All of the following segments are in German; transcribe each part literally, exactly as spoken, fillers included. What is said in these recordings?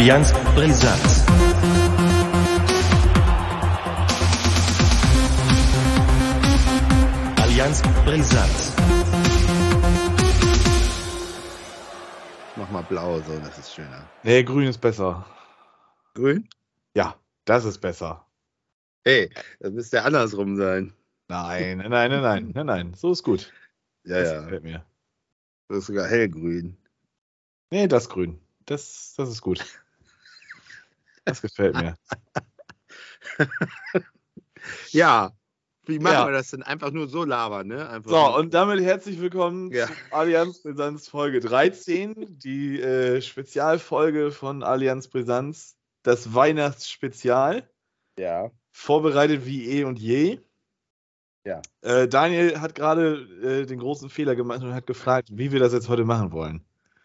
Allianz Brisanz. Allianz Brisanz. Mach mal blau, so, das ist schöner. Nee, grün ist besser. Grün? Ja, das ist besser. Hey, das müsste ja andersrum sein. Nein, nein, nein, nein, nein, nein, so ist gut. Ja, das ja. gefällt mir. Das ist sogar hellgrün. Nee, das grün. Das, das ist gut. Das gefällt mir. Ja, wie machen Ja. wir das denn? Einfach nur so labern, ne? Einfach So, nur. und damit herzlich willkommen Ja. zu Allianz Brisanz Folge dreizehn, die äh, Spezialfolge von Allianz Brisanz, das Weihnachtsspezial, Ja. vorbereitet wie eh und je. Ja. Äh, Daniel hat gerade äh, den großen Fehler gemacht und hat gefragt, wie wir das jetzt heute machen wollen.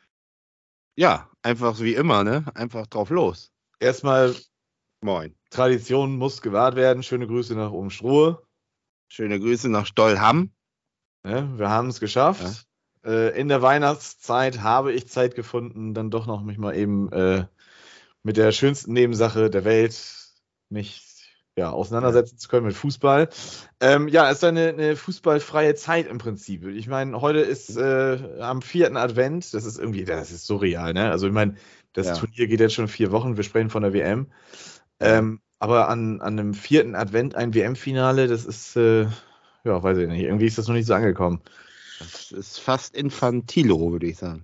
Ja, einfach wie immer, ne? Einfach drauf los. Erstmal, Moin. Tradition muss gewahrt werden. Schöne Grüße nach Umstruhe. Schöne Grüße nach Stollham. Ne, wir haben es geschafft. Äh, in der Weihnachtszeit habe ich Zeit gefunden, dann doch noch mich mal eben äh, mit der schönsten Nebensache der Welt mich ja, auseinandersetzen zu können mit Fußball. Ähm, ja, es ist eine, eine fußballfreie Zeit im Prinzip. Ich meine, heute ist äh, am vierten Advent. Das ist irgendwie, das ist surreal, ne? Also ich meine, das Ja. Turnier geht jetzt schon vier Wochen. Wir sprechen von der W M. Ähm, aber an, an einem vierten Advent ein W M-Finale, das ist, äh, ja, weiß ich nicht. Irgendwie ist das noch nicht so angekommen. Das ist fast infantilo, würde ich sagen.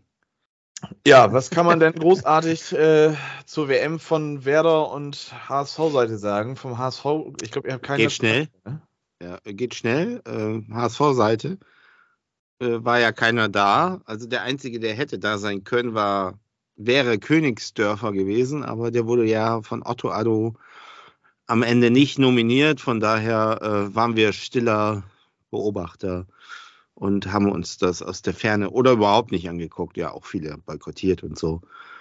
Ja, was kann man denn großartig äh, zur W M von Werder und H S V-Seite sagen? Vom H S V, ich glaube, ihr habt keine... Geht schnell. Ne? Ja, geht schnell. Äh, H S V-Seite äh, war ja keiner da. Also der Einzige, der hätte da sein können, war, wäre Königsdörfer gewesen, aber der wurde ja von Otto Addo am Ende nicht nominiert. Von daher äh, waren wir stiller Beobachter und haben uns das aus der Ferne oder überhaupt nicht angeguckt. Ja, auch viele boykottiert und so.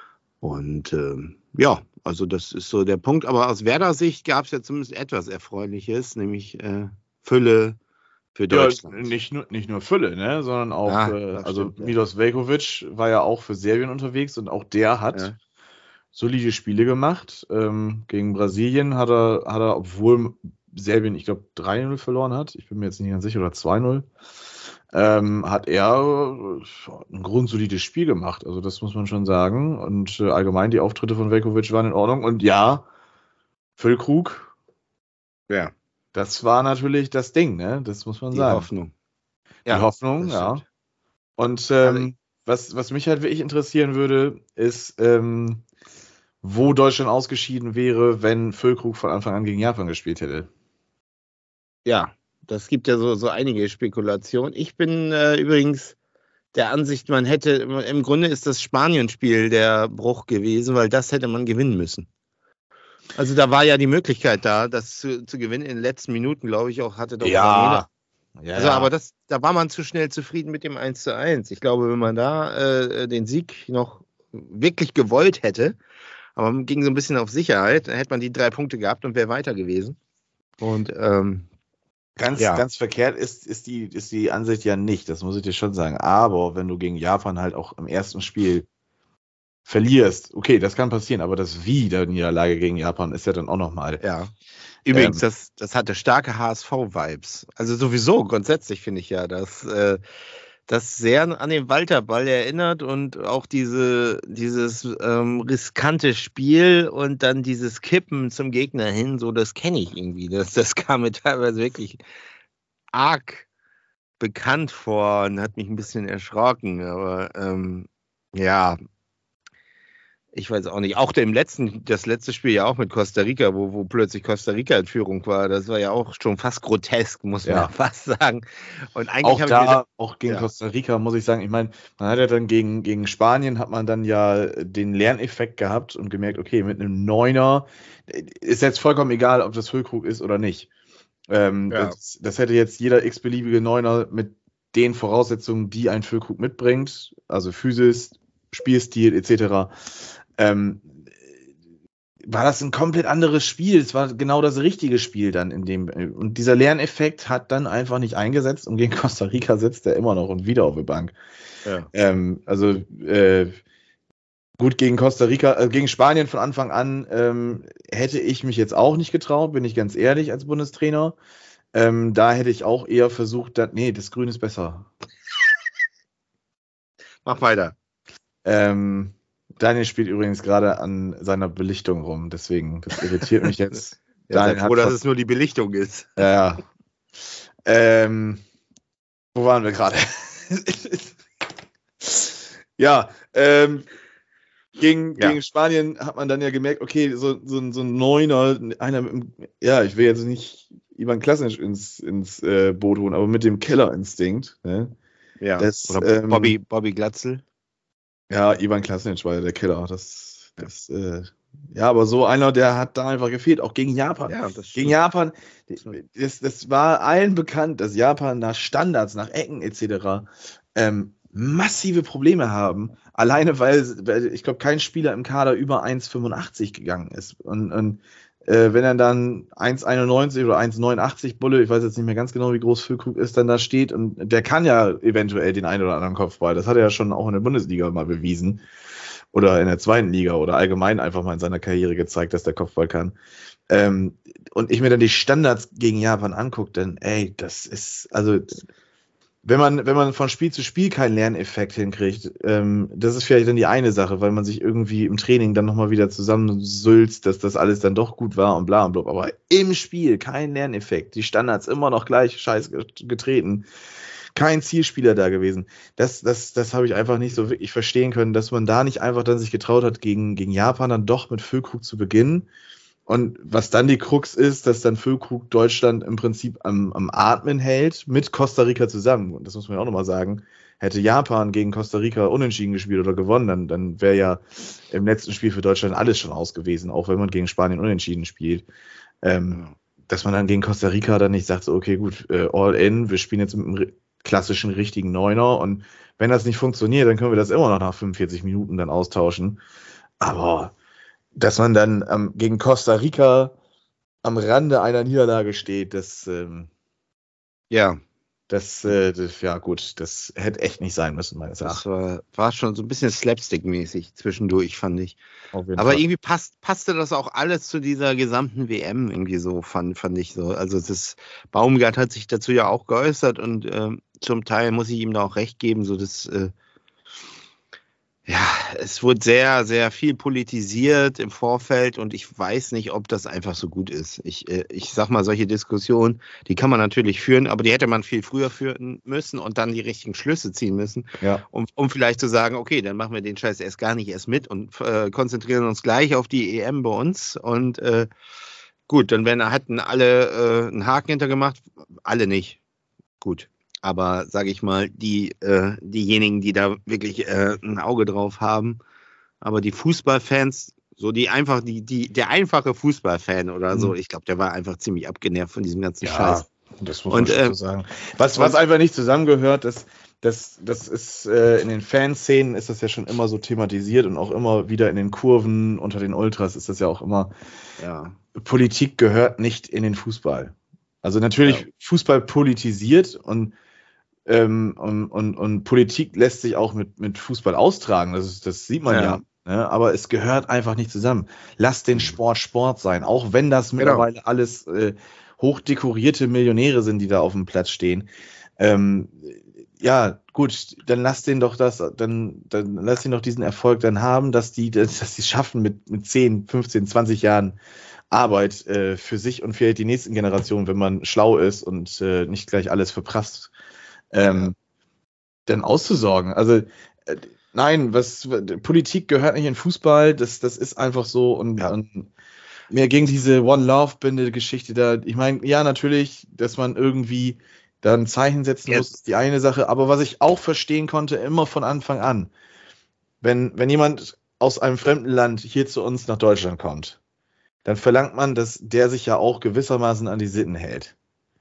Und ähm, ja, also das ist so der Punkt. Aber aus Werder-Sicht gab es ja zumindest etwas Erfreuliches, nämlich äh, Fülle für Deutschland. Ja, nicht nur, nicht nur Fülle, ne, sondern auch, Ja, äh, das also stimmt, ja. Milos Veljković war ja auch für Serbien unterwegs und auch der hat Ja. solide Spiele gemacht. Ähm, gegen Brasilien hat er, hat er, obwohl Serbien, ich glaube, drei null verloren hat, ich bin mir jetzt nicht ganz sicher, oder zwei null, ähm, hat er äh, ein grundsolides Spiel gemacht. Also das muss man schon sagen. Und äh, allgemein die Auftritte von Veljković waren in Ordnung. Und ja, Füllkrug, Ja, das war natürlich das Ding, ne? Das muss man die sagen. Hoffnung. Die Hoffnung, das ja. stimmt. Und ähm, Also- was, was mich halt wirklich interessieren würde, ist, ähm, wo Deutschland ausgeschieden wäre, wenn Füllkrug von Anfang an gegen Japan gespielt hätte. Ja, das gibt ja so, so einige Spekulationen. Ich bin äh, übrigens der Ansicht, man hätte, im Grunde ist das Spanien-Spiel der Bruch gewesen, weil das hätte man gewinnen müssen. Also da war ja die Möglichkeit da, das zu, zu gewinnen. In den letzten Minuten, glaube ich, auch hatte doch Daniela- ja, Also, aber das, da war man zu schnell zufrieden mit dem eins zu eins. Ich glaube, wenn man da äh, den Sieg noch wirklich gewollt hätte, aber man ging so ein bisschen auf Sicherheit, dann hätte man die drei Punkte gehabt und wäre weiter gewesen. Und ähm, Ganz, Ja. ganz verkehrt ist, ist, die, ist die Ansicht ja nicht, das muss ich dir schon sagen. Aber wenn du gegen Japan halt auch im ersten Spiel verlierst, okay, das kann passieren, aber das Wie der Niederlage gegen Japan ist ja dann auch nochmal. ja. Übrigens, Ähm. das, das hatte starke H S V-Vibes. Also sowieso, grundsätzlich finde ich ja, dass äh, das sehr an den Walter-Ball erinnert und auch diese, dieses ähm, riskante Spiel und dann dieses Kippen zum Gegner hin, so das kenne ich irgendwie. Das, das kam mir teilweise wirklich arg bekannt vor und hat mich ein bisschen erschrocken. Aber ähm, ja, ich weiß auch nicht. Auch im letzten, das letzte Spiel ja auch mit Costa Rica, wo, wo plötzlich Costa Rica in Führung war, das war ja auch schon fast grotesk, muss man Ja. ja fast sagen. Und eigentlich Auch habe da, ich mir auch gegen ja. Costa Rica, muss ich sagen, ich meine, man hat ja dann gegen, gegen Spanien hat man dann ja den Lerneffekt gehabt und gemerkt, okay, mit einem Neuner ist jetzt vollkommen egal, ob das Füllkrug ist oder nicht. Ähm, Ja. das, das hätte jetzt jeder x-beliebige Neuner mit den Voraussetzungen, die ein Füllkrug mitbringt, also Physis, Spielstil et cetera, ähm, war das ein komplett anderes Spiel. Es war genau das richtige Spiel dann in dem. Und dieser Lerneffekt hat dann einfach nicht eingesetzt und gegen Costa Rica sitzt er immer noch und wieder auf der Bank. Ja. Ähm, also äh, Gut, gegen Costa Rica, äh, gegen Spanien von Anfang an ähm, hätte ich mich jetzt auch nicht getraut, bin ich ganz ehrlich, als Bundestrainer. Ähm, da hätte ich auch eher versucht, dass, nee, das Grün ist besser. Mach weiter. Ähm, Daniel spielt übrigens gerade an seiner Belichtung rum, deswegen, das irritiert mich jetzt. Ja, Daniel sei hat froh, dass fast- es nur die Belichtung ist. Ja, ja. Ähm, wo waren wir gerade? ja, ähm, gegen, Ja. gegen Spanien hat man dann ja gemerkt, okay, so, so, so ein Neuner, einer mit dem, ja, ich will jetzt nicht Ivan Klasnic ins, ins äh, Boot holen, aber mit dem Killerinstinkt, ne? Ja. Das, Oder ähm, Bobby, Bobby Glatzel. Ja, Ivan Klasnic war ja der Killer. Das, das, äh, ja, aber so einer, der hat da einfach gefehlt, auch gegen Japan. Ja, das Gegen stimmt. Japan, das, das war allen bekannt, dass Japan nach Standards, nach Ecken et cetera ähm, massive Probleme haben. Alleine, weil, weil ich glaube, kein Spieler im Kader über eins Komma fünfundachtzig gegangen ist. Und, und äh, wenn er dann eins Komma einundneunzig oder eins Komma neunundachtzig Bulle, ich weiß jetzt nicht mehr ganz genau, wie groß Füllkrug ist, dann da steht und der kann ja eventuell den einen oder anderen Kopfball. Das hat er ja schon auch in der Bundesliga mal bewiesen. Oder in der zweiten Liga oder allgemein einfach mal in seiner Karriere gezeigt, dass der Kopfball kann. Ähm, und ich mir dann die Standards gegen Japan angucke, dann, ey, das ist, also, wenn man, wenn man von Spiel zu Spiel keinen Lerneffekt hinkriegt, ähm, das ist vielleicht dann die eine Sache, weil man sich irgendwie im Training dann nochmal wieder zusammensülzt, dass das alles dann doch gut war und bla und bla. Aber im Spiel kein Lerneffekt. Die Standards immer noch gleich scheiß getreten. Kein Zielspieler da gewesen. Das, das, das habe ich einfach nicht so wirklich verstehen können, dass man da nicht einfach dann sich getraut hat, gegen, gegen Japan dann doch mit Füllkrug zu beginnen. Und was dann die Krux ist, dass dann Füllkrug Deutschland im Prinzip am, am Atmen hält, mit Costa Rica zusammen. Und das muss man ja auch nochmal sagen. Hätte Japan gegen Costa Rica unentschieden gespielt oder gewonnen, dann, dann wäre ja im letzten Spiel für Deutschland alles schon aus gewesen, auch wenn man gegen Spanien unentschieden spielt. Ähm, dass man dann gegen Costa Rica dann nicht sagt, so, okay, gut, äh, all in, wir spielen jetzt mit einem klassischen richtigen Neuner und wenn das nicht funktioniert, dann können wir das immer noch nach fünfundvierzig Minuten dann austauschen. Aber dass man dann ähm, gegen Costa Rica am Rande einer Niederlage steht, das, ähm, Ja, das, äh, das, ja gut, das hätte echt nicht sein müssen, meines das Erachtens. war, war schon so ein bisschen Slapstick-mäßig zwischendurch, fand ich. Auf jeden Aber Fall. irgendwie passt, passte das auch alles zu dieser gesamten W M irgendwie so, fand, fand ich so. Also das Baumgart hat sich dazu ja auch geäußert und ähm, zum Teil muss ich ihm da auch recht geben, so das, äh, ja, es wurde sehr, sehr viel politisiert im Vorfeld und ich weiß nicht, ob das einfach so gut ist. Ich, äh, ich sag mal, solche Diskussionen, die kann man natürlich führen, aber die hätte man viel früher führen müssen und dann die richtigen Schlüsse ziehen müssen, Ja. um, um vielleicht zu sagen, okay, dann machen wir den Scheiß erst gar nicht erst mit und äh, konzentrieren uns gleich auf die E M bei uns und äh, gut, dann werden, hatten alle äh, einen Haken hintergemacht, alle nicht. Gut. Aber sage ich mal, die, äh, diejenigen, die da wirklich äh, ein Auge drauf haben, aber die Fußballfans, so die einfach, die, die, der einfache Fußballfan oder so, Mhm. ich glaube, der war einfach ziemlich abgenervt von diesem ganzen Ja, Scheiß. das muss Und, man schon äh, so sagen. Was, was einfach nicht zusammengehört, das, das, das ist äh, in den Fanszenen ist das ja schon immer so thematisiert und auch immer wieder in den Kurven unter den Ultras ist das ja auch immer, Ja, Politik gehört nicht in den Fußball. Also natürlich Ja. Fußball politisiert und, ähm, und, und, und Politik lässt sich auch mit, mit Fußball austragen, das, ist, das sieht man ja. Ja. Ne? Aber es gehört einfach nicht zusammen. Lass den Sport Sport sein, auch wenn das Genau. mittlerweile alles äh, hochdekorierte Millionäre sind, die da auf dem Platz stehen. Ähm, ja, gut, dann lass den doch das, dann, dann lass ihn doch diesen Erfolg dann haben, dass die, dass, dass die es schaffen mit, mit zehn, fünfzehn, zwanzig Jahren Arbeit äh, für sich und für die nächsten Generationen, wenn man schlau ist und äh, nicht gleich alles verprasst, ähm, dann auszusorgen. Also äh, nein, was Politik gehört nicht in Fußball, das, das ist einfach so und, Ja. und mir ging diese One Love Binde Geschichte da, ich meine, ja, natürlich, dass man irgendwie da ein Zeichen setzen Ja. muss, ist die eine Sache, aber was ich auch verstehen konnte, immer von Anfang an, wenn, wenn jemand aus einem fremden Land hier zu uns nach Deutschland kommt, dann verlangt man, dass der sich ja auch gewissermaßen an die Sitten hält.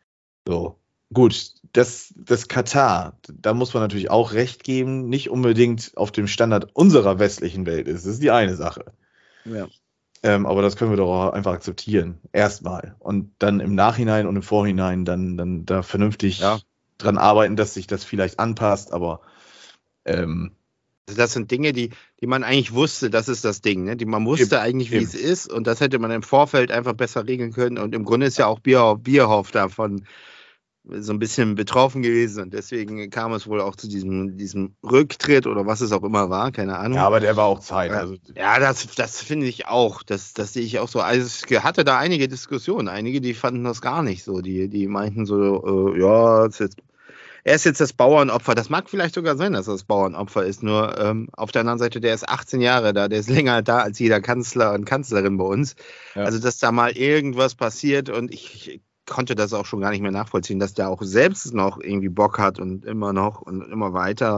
So. Gut, das, das Katar, da muss man natürlich auch recht geben, nicht unbedingt auf dem Standard unserer westlichen Welt ist. Das ist die eine Sache. Ja. Ähm, aber das können wir doch auch einfach akzeptieren. Erstmal. Und dann im Nachhinein und im Vorhinein dann, dann da vernünftig Ja. dran arbeiten, dass sich das vielleicht anpasst. Aber ähm, Also das sind Dinge, die, die man eigentlich wusste, das ist das Ding. Ne? Die, man wusste Eben, eigentlich, wie eben. es ist und das hätte man im Vorfeld einfach besser regeln können. Und im Grunde ist ja auch Bierhoff, Bierhoff davon so ein bisschen betroffen gewesen und deswegen kam es wohl auch zu diesem, diesem Rücktritt oder was es auch immer war, keine Ahnung. Ja, aber der war auch Zeit. Ja, Also, ja, das, das finde ich auch. Das, das sehe ich auch so. Also ich hatte da einige Diskussionen. Einige, die fanden das gar nicht so. Die, die meinten so, äh, ja, es ist jetzt, er ist jetzt das Bauernopfer. Das mag vielleicht sogar sein, dass er das Bauernopfer ist. Nur ähm, auf der anderen Seite, der ist achtzehn Jahre da. Der ist länger da als jeder Kanzler und Kanzlerin bei uns. Ja. Also, dass da mal irgendwas passiert und ich, ich konnte das auch schon gar nicht mehr nachvollziehen, dass der auch selbst noch irgendwie Bock hat und immer noch und immer weiter.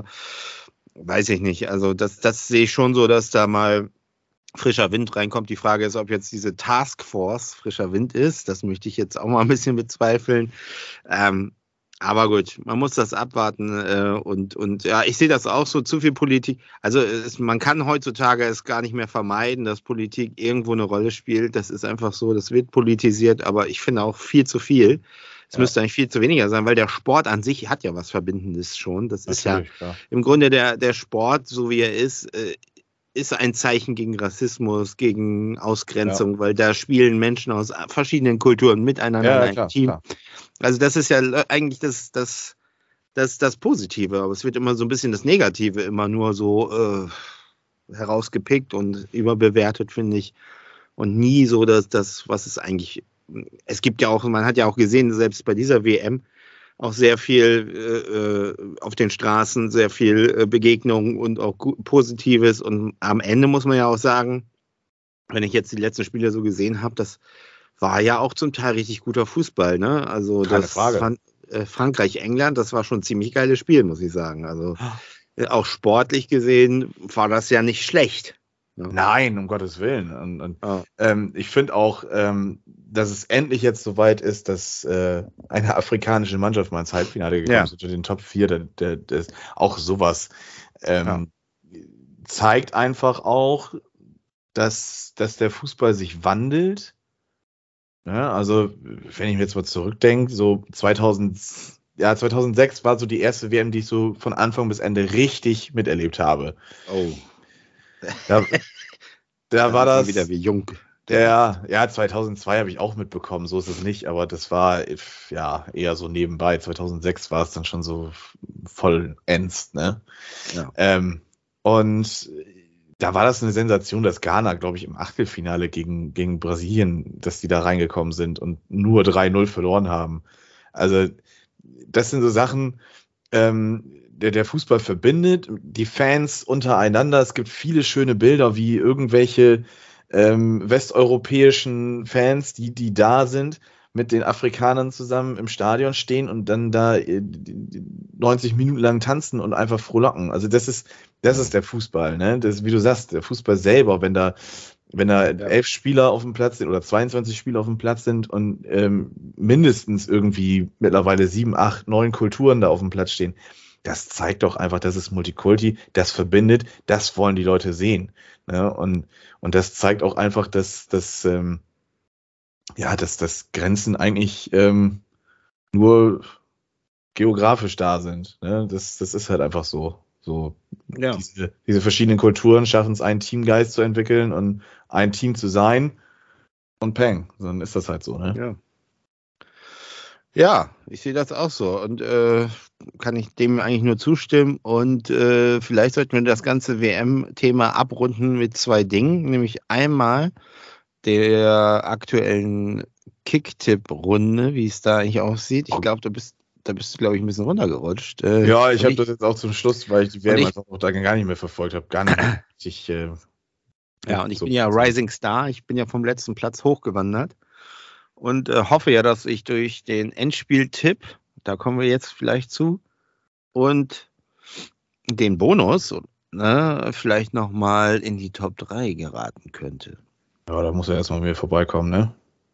Weiß ich nicht. Also das, das sehe ich schon so, dass da mal frischer Wind reinkommt. Die Frage ist, ob jetzt diese Taskforce frischer Wind ist. Das möchte ich jetzt auch mal ein bisschen bezweifeln. Ähm, aber gut, man muss das abwarten. Äh, und, und ja, ich sehe das auch so, zu viel Politik. Also es, man kann heutzutage es gar nicht mehr vermeiden, dass Politik irgendwo eine Rolle spielt. Das ist einfach so, das wird politisiert, aber ich finde auch viel zu viel. Es ja. müsste eigentlich viel zu weniger sein, weil der Sport an sich hat ja was Verbindendes schon. Das ist ja klar. Im Grunde der, der Sport, so wie er ist, äh, ist ein Zeichen gegen Rassismus, gegen Ausgrenzung, ja. weil da spielen Menschen aus verschiedenen Kulturen miteinander ja, in einem klar, Team. Klar. Also das ist ja eigentlich das, das, das, das Positive, aber es wird immer so ein bisschen das Negative immer nur so äh, herausgepickt und überbewertet, finde ich. Und nie so das, das, was es eigentlich, es gibt ja auch, man hat ja auch gesehen, selbst bei dieser W M, auch sehr viel äh, auf den Straßen, sehr viel äh, Begegnung und auch Positives. Und am Ende muss man ja auch sagen, wenn ich jetzt die letzten Spiele so gesehen habe, das war ja auch zum Teil richtig guter Fußball. Ne? Also Keine das Frage. Fran- äh, Frankreich-England, das war schon ein ziemlich geiles Spiel, muss ich sagen. Also äh, auch sportlich gesehen war das ja nicht schlecht. Ja. Nein, um Gottes Willen. Und, und Ja. ähm, ich finde auch, ähm, dass es endlich jetzt soweit ist, dass äh, eine afrikanische Mannschaft mal ins Halbfinale gekommen Ja. ist, unter den Top vier. Der, der, der ist auch sowas ähm, ja. zeigt einfach auch, dass, dass der Fußball sich wandelt. Ja, also, wenn ich mir jetzt mal zurückdenke, so zweitausend, ja, zweitausendsechs war so die erste W M, die ich so von Anfang bis Ende richtig miterlebt habe. Oh. Da, da war das wieder wie jung. Ja, ja, zweitausendzwei habe ich auch mitbekommen, so ist es nicht, aber das war ja eher so nebenbei. zweitausendsechs war es dann schon so vollends, ne? Ja. Ähm, und da war das eine Sensation, dass Ghana, glaube ich, im Achtelfinale gegen, gegen Brasilien, dass die da reingekommen sind und nur drei null verloren haben. Also, das sind so Sachen, ähm, der, der Fußball verbindet, die Fans untereinander. Es gibt viele schöne Bilder, wie irgendwelche ähm, westeuropäischen Fans, die, die da sind, mit den Afrikanern zusammen im Stadion stehen und dann da äh, neunzig Minuten lang tanzen und einfach frohlocken. Also das ist, das ist der Fußball, ne? Das ist, wie du sagst, der Fußball selber, wenn da, wenn da ja. elf Spieler auf dem Platz sind oder zweiundzwanzig Spieler auf dem Platz sind und ähm, mindestens irgendwie mittlerweile sieben, acht, neun Kulturen da auf dem Platz stehen, das zeigt doch einfach, das ist Multikulti, das verbindet, das wollen die Leute sehen. Ne? Und, und das zeigt auch einfach, dass, dass, ähm, ja, dass, dass Grenzen eigentlich ähm, nur geografisch da sind. Ne? Das, das ist halt einfach so. so ja. diese, diese verschiedenen Kulturen schaffen es, einen Teamgeist zu entwickeln und ein Team zu sein. Und peng, dann ist das halt so. Ne? Ja. Ja, ich sehe das auch so und äh, kann ich dem eigentlich nur zustimmen und äh, vielleicht sollten wir das ganze W M-Thema abrunden mit zwei Dingen, nämlich einmal der aktuellen Kicktipp-Runde, wie es da eigentlich aussieht. Ich glaube, da bist, da bist du, glaube ich, ein bisschen runtergerutscht. Äh, ja, ich habe das jetzt auch zum Schluss, weil ich die W M ich, einfach auch da gar nicht mehr verfolgt habe, gar nicht mehr. Ich, äh, ja, und ich so bin ja Rising Star, ich bin ja vom letzten Platz hochgewandert. Und äh, hoffe ja, dass ich durch den Endspieltipp, da kommen wir jetzt vielleicht zu, und den Bonus ne, vielleicht nochmal in die Top drei geraten könnte. Ja, da muss er erstmal mir vorbeikommen, ne?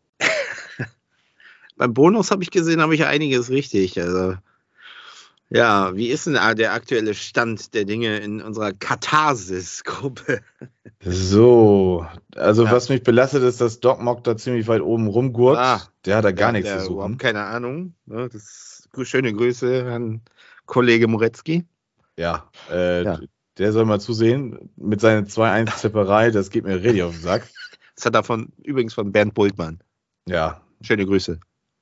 Beim Bonus habe ich gesehen, habe ich einiges richtig. Also, ja, wie ist denn der aktuelle Stand der Dinge in unserer Katharsis-Gruppe? So, also ja. Was mich belastet, ist, dass Doc Mock da ziemlich weit oben rumgurkt. Ah, der hat da gar nichts zu suchen. Überhaupt keine Ahnung. Das ist, schöne Grüße an Kollege Moretzki. Ja, äh, ja. der soll mal zusehen. Mit seiner zwei eins Zipperei, das geht mir richtig auf den Sack. Das hat er von, übrigens von Bernd Bultmann. Ja. Schöne Grüße.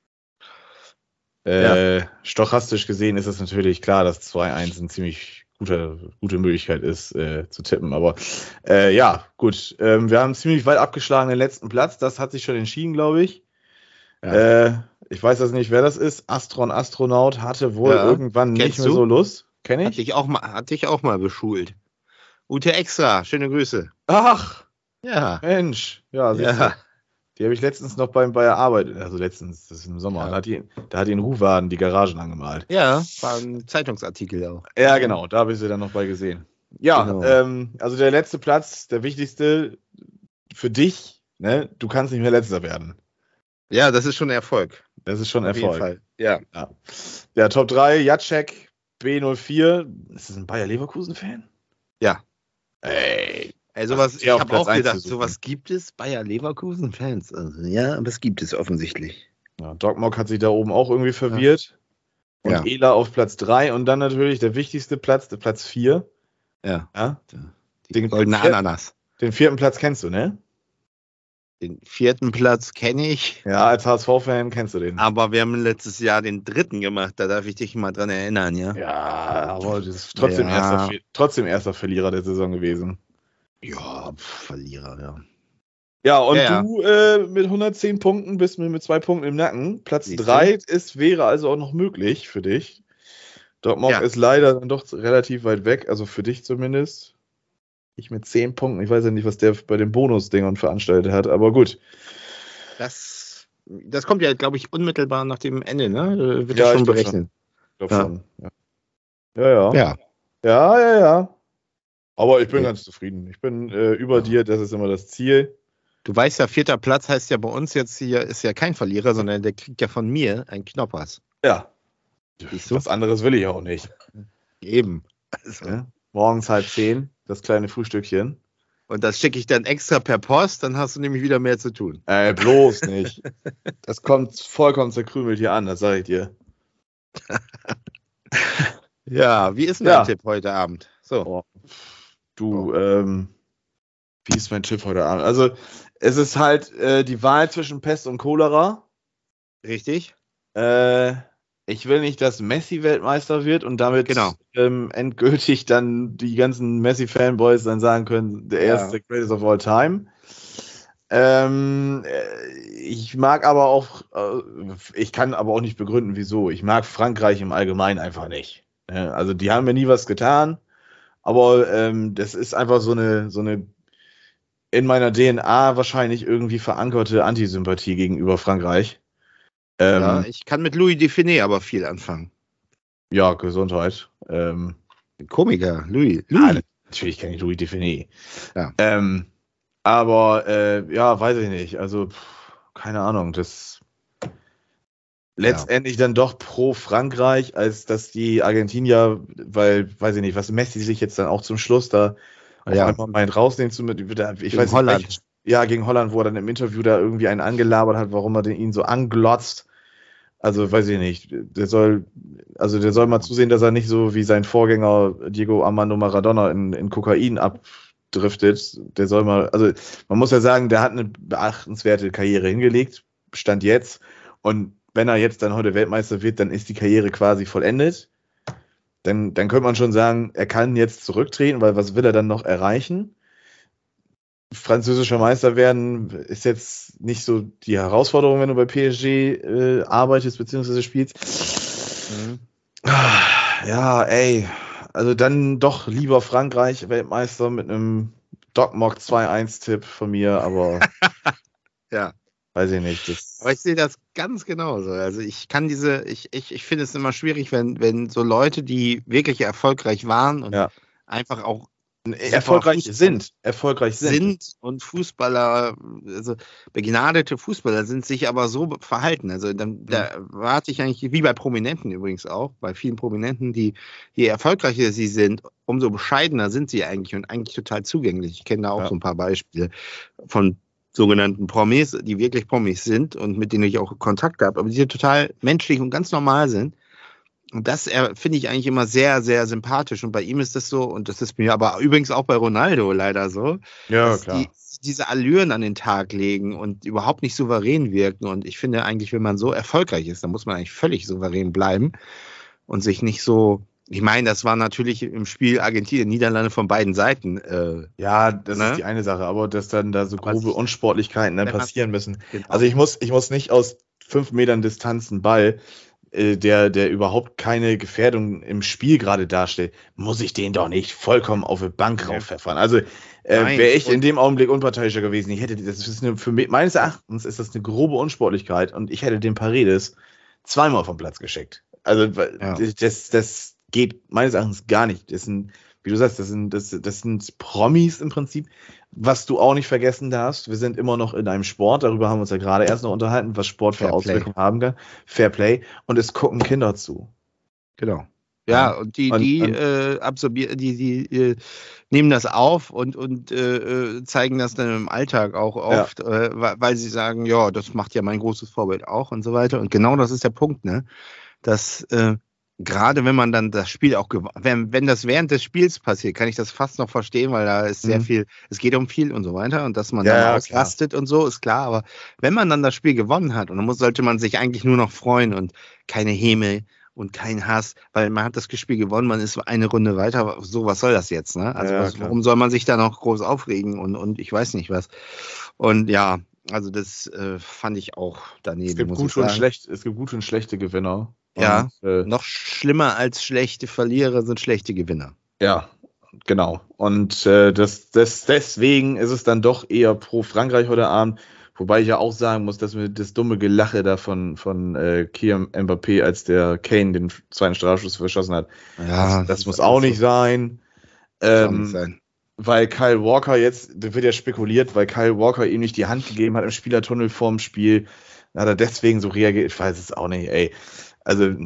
Äh, ja. Stochastisch gesehen ist es natürlich klar, dass zwei eins eine ziemlich gute, gute Möglichkeit ist, äh, zu tippen. Aber äh, ja, gut. Ähm, wir haben ziemlich weit abgeschlagen den letzten Platz. Das hat sich schon entschieden, glaube ich. Ja. Äh, ich weiß jetzt nicht, wer das ist. Astron Astronaut hatte wohl ja. irgendwann Kennst nicht mehr du? so Lust. Kenn ich? Hatte ich auch mal, hatte ich auch mal beschult. Ute Extra, schöne Grüße. Ach! Ja. Mensch. Ja, ja. Die habe ich letztens noch beim, bei der Arbeit, also letztens, das ist im Sommer, ja. da, hat die, da hat die in Ruhwaden die Garagen angemalt. Ja, war ein Zeitungsartikel auch. Ja, genau, da habe ich sie dann noch bei gesehen. Ja, genau. ähm, also der letzte Platz, der wichtigste für dich, ne, du kannst nicht mehr Letzter werden. Ja, das ist schon Erfolg. Das ist schon Auf Erfolg. jeden Fall. Ja. ja. Der Top drei, Jacek, B null vier. Ist das ein Bayer Leverkusen-Fan? Ja. Ey. Ey, sowas, ich habe auch gedacht, sowas gibt es Bayer Leverkusen-Fans. Also, ja, aber es gibt es offensichtlich. Ja, Dogmok hat sich da oben auch irgendwie verwirrt. Ja. Und ja. Ela auf Platz drei und dann natürlich der wichtigste Platz, der Platz vier. Ja. ja. Die den goldene vier, Ananas. Den vierten Platz kennst du, ne? Den vierten Platz kenne ich. Ja, als H S V-Fan kennst du den. Aber wir haben letztes Jahr den dritten gemacht, da darf ich dich mal dran erinnern, ja? Ja, aber das ist trotzdem, ja. Erster, trotzdem erster Verlierer der Saison gewesen. Ja, pf, Verlierer, ja. Ja, und ja, du äh, mit hundertzehn Punkten bist mir mit zwei Punkten im Nacken. Platz drei ist, wäre also auch noch möglich für dich. Dortmund ja. ist leider dann doch relativ weit weg, also für dich zumindest. Ich mit zehn Punkten. Ich weiß ja nicht, was der bei den Bonusdingern veranstaltet hat, aber gut. Das, das kommt ja, glaube ich, unmittelbar nach dem Ende, ne? Wird ja, das schon ich berechnen. Ich glaube schon. Ja. Ja, ja. Ja, ja, ja. ja. Aber ich bin okay. ganz zufrieden. Ich bin äh, über ja. dir, das ist immer das Ziel. Du weißt ja, vierter Platz heißt ja bei uns jetzt hier, ist ja kein Verlierer, sondern der kriegt ja von mir einen Knoppers. Ja. Was anderes will ich auch nicht. Eben. Also. Ja. Morgens halb zehn, das kleine Frühstückchen. Und das schicke ich dann extra per Post, dann hast du nämlich wieder mehr zu tun. Ey, bloß nicht. Das kommt vollkommen zerkrümelt hier an, das sage ich dir. Ja, wie ist denn ja. dein Tipp heute Abend? So. Oh. Du, oh. ähm, wie ist mein Tipp heute Abend? Also, es ist halt äh, die Wahl zwischen Pest und Cholera. Richtig. Äh, ich will nicht, dass Messi Weltmeister wird und damit genau. ähm, endgültig dann die ganzen Messi-Fanboys dann sagen können, der ja. erste Greatest of all time. Ähm, ich mag aber auch, äh, ich kann aber auch nicht begründen, wieso. Ich mag Frankreich im Allgemeinen einfach nicht. Also die haben mir nie was getan, aber ähm, das ist einfach so eine, so eine in meiner D N A wahrscheinlich irgendwie verankerte Antisympathie gegenüber Frankreich. Ähm, ja, ich kann mit Louis Define aber viel anfangen. Ja, Gesundheit. Ähm, Komiker, Louis. Louis. Ja, natürlich kenne ich Louis Define. Ja. Ähm, aber äh, ja, weiß ich nicht. Also, pff, keine Ahnung. Das letztendlich ja. dann doch pro Frankreich, als dass die Argentinier, weil, weiß ich nicht, was Messi sich jetzt dann auch zum Schluss da ja. einfach meint rausnehmen zu mit, ich gegen weiß Holland. nicht, ja, gegen Holland, wo er dann im Interview da irgendwie einen angelabert hat, warum er den ihn so anglotzt. Also, weiß ich nicht, der soll, also der soll mal zusehen, dass er nicht so wie sein Vorgänger Diego Armando Maradona in, in Kokain abdriftet. Der soll mal, also man muss ja sagen, der hat eine beachtenswerte Karriere hingelegt, Stand jetzt. Und wenn er jetzt dann heute Weltmeister wird, dann ist die Karriere quasi vollendet. Dann, dann könnte man schon sagen, er kann jetzt zurücktreten, weil was will er dann noch erreichen? Französischer Meister werden ist jetzt nicht so die Herausforderung, wenn du bei P S G äh, arbeitest bzw. spielst. Mhm. Ja, ey, also dann doch lieber Frankreich Weltmeister mit einem Dogmok zwei eins Tipp von mir, aber ja. Weiß ich nicht. Das aber ich sehe das ganz genauso. Also ich kann diese, ich, ich, ich finde es immer schwierig, wenn, wenn so Leute, die wirklich erfolgreich waren und ja. einfach auch erfolgreich sind, erfolgreich sind. sind und Fußballer, also begnadete Fußballer sind, sich aber so verhalten. Also dann, da warte ich eigentlich, wie bei Prominenten übrigens auch, bei vielen Prominenten, die je erfolgreicher sie sind, umso bescheidener sind sie eigentlich und eigentlich total zugänglich. Ich kenne da auch ja. so ein paar Beispiele von sogenannten Promis, die wirklich Promis sind und mit denen ich auch Kontakt habe, aber die total menschlich und ganz normal sind. Und das äh, finde ich eigentlich immer sehr, sehr sympathisch. Und bei ihm ist das so, und das ist mir aber übrigens auch bei Ronaldo leider so, Ja, dass klar. die diese Allüren an den Tag legen und überhaupt nicht souverän wirken. Und ich finde eigentlich, wenn man so erfolgreich ist, dann muss man eigentlich völlig souverän bleiben und sich nicht so. Ich meine, das war natürlich im Spiel Argentinien, Niederlande von beiden Seiten. Äh, Ja, das ne? ist die eine Sache, aber dass dann da so Aber grobe sich- Unsportlichkeiten dann wenn man- passieren müssen. Genau. Also ich muss, ich muss nicht aus fünf Metern Distanz einen Ball, äh, der, der überhaupt keine Gefährdung im Spiel gerade darstellt, muss ich den doch nicht vollkommen auf die Bank Ja. rauspfeffern. Also äh, Nein, wäre ich und- in dem Augenblick unparteiischer gewesen. Ich hätte, das ist eine, für mich, meines Erachtens ist das eine grobe Unsportlichkeit und ich hätte den Paredes zweimal vom Platz geschickt. Also weil Ja. das, das geht meines Erachtens gar nicht. Das sind, wie du sagst, das sind, das, das sind Promis im Prinzip. Was du auch nicht vergessen darfst, wir sind immer noch in einem Sport, darüber haben wir uns ja gerade erst noch unterhalten, was Sport für Fair Play. Auswirkungen haben kann. Fair Play. Und es gucken Kinder zu. Genau. Ja, Ja. und die, Und- die und- äh, absorbieren, die, die äh, nehmen das auf und, und äh, äh, zeigen das dann im Alltag auch oft, äh, weil, weil sie sagen, ja, das macht ja mein großes Vorbild auch und so weiter. Und genau das ist der Punkt, ne? Dass äh, gerade wenn man dann das Spiel auch gew- wenn, wenn das während des Spiels passiert, kann ich das fast noch verstehen, weil da ist sehr Mhm. viel, es geht um viel und so weiter und dass man Ja, dann ja, ausrastet und so, ist klar. Aber wenn man dann das Spiel gewonnen hat, und dann muss, sollte man sich eigentlich nur noch freuen und keine Häme und kein Hass, weil man hat das Spiel gewonnen, man ist eine Runde weiter. So, was soll das jetzt? Ne? Also Ja, was, klar. warum soll man sich da noch groß aufregen und, und ich weiß nicht was. Und ja, also das äh, fand ich auch daneben. Es gibt muss ich gute und sagen. schlecht, es gibt gute und schlechte Gewinner. Ja. Und, äh, Noch schlimmer als schlechte Verlierer sind schlechte Gewinner. Ja, genau. Und äh, das, das, deswegen ist es dann doch eher pro Frankreich heute Abend. Wobei ich ja auch sagen muss, dass mir das dumme Gelache da von, von äh, Kylian Mbappé, als der Kane den zweiten Strafschuss verschossen hat, das, das muss auch nicht sein. Muss auch Ähm, nicht sein. Weil Kyle Walker jetzt, da wird ja spekuliert, weil Kyle Walker ihm nicht die Hand gegeben hat im Spielertunnel vorm Spiel, hat er deswegen so reagiert. Ich weiß es auch nicht, ey. Also, ja,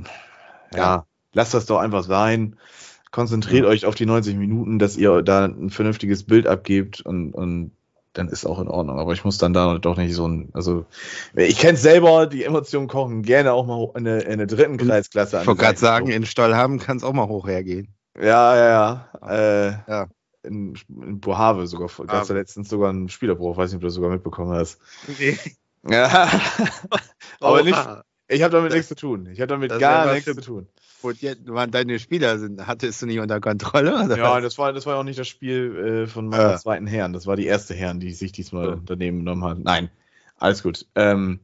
Ja. lasst das doch einfach sein. Konzentriert Ja. euch auf die neunzig Minuten, dass ihr da ein vernünftiges Bild abgebt und, und dann ist auch in Ordnung. Aber ich muss dann da doch nicht so ein, also, ich kenne selber, die Emotionen kochen gerne auch mal in der, in der dritten Kreisklasse. Ich wollte gerade sagen, in Stollhaben kann es auch mal hoch hergehen. Ja, ja, ja. Äh, Ja. In, in Bohave sogar, gab es ja letztens sogar einen Spielerbruch, weiß nicht, ob du das sogar mitbekommen hast. Ja, aber nicht, ich habe damit nichts zu tun. Ich habe damit Das gar wär nichts was zu tun. Und jetzt waren deine Spieler, sind, hattest du nicht unter Kontrolle? Oder Ja, was? das war, das war ja auch nicht das Spiel äh, von meiner Ja. zweiten Herren. Das war die erste Herren, die sich diesmal Ja. daneben genommen hat. Nein, alles gut. Ähm,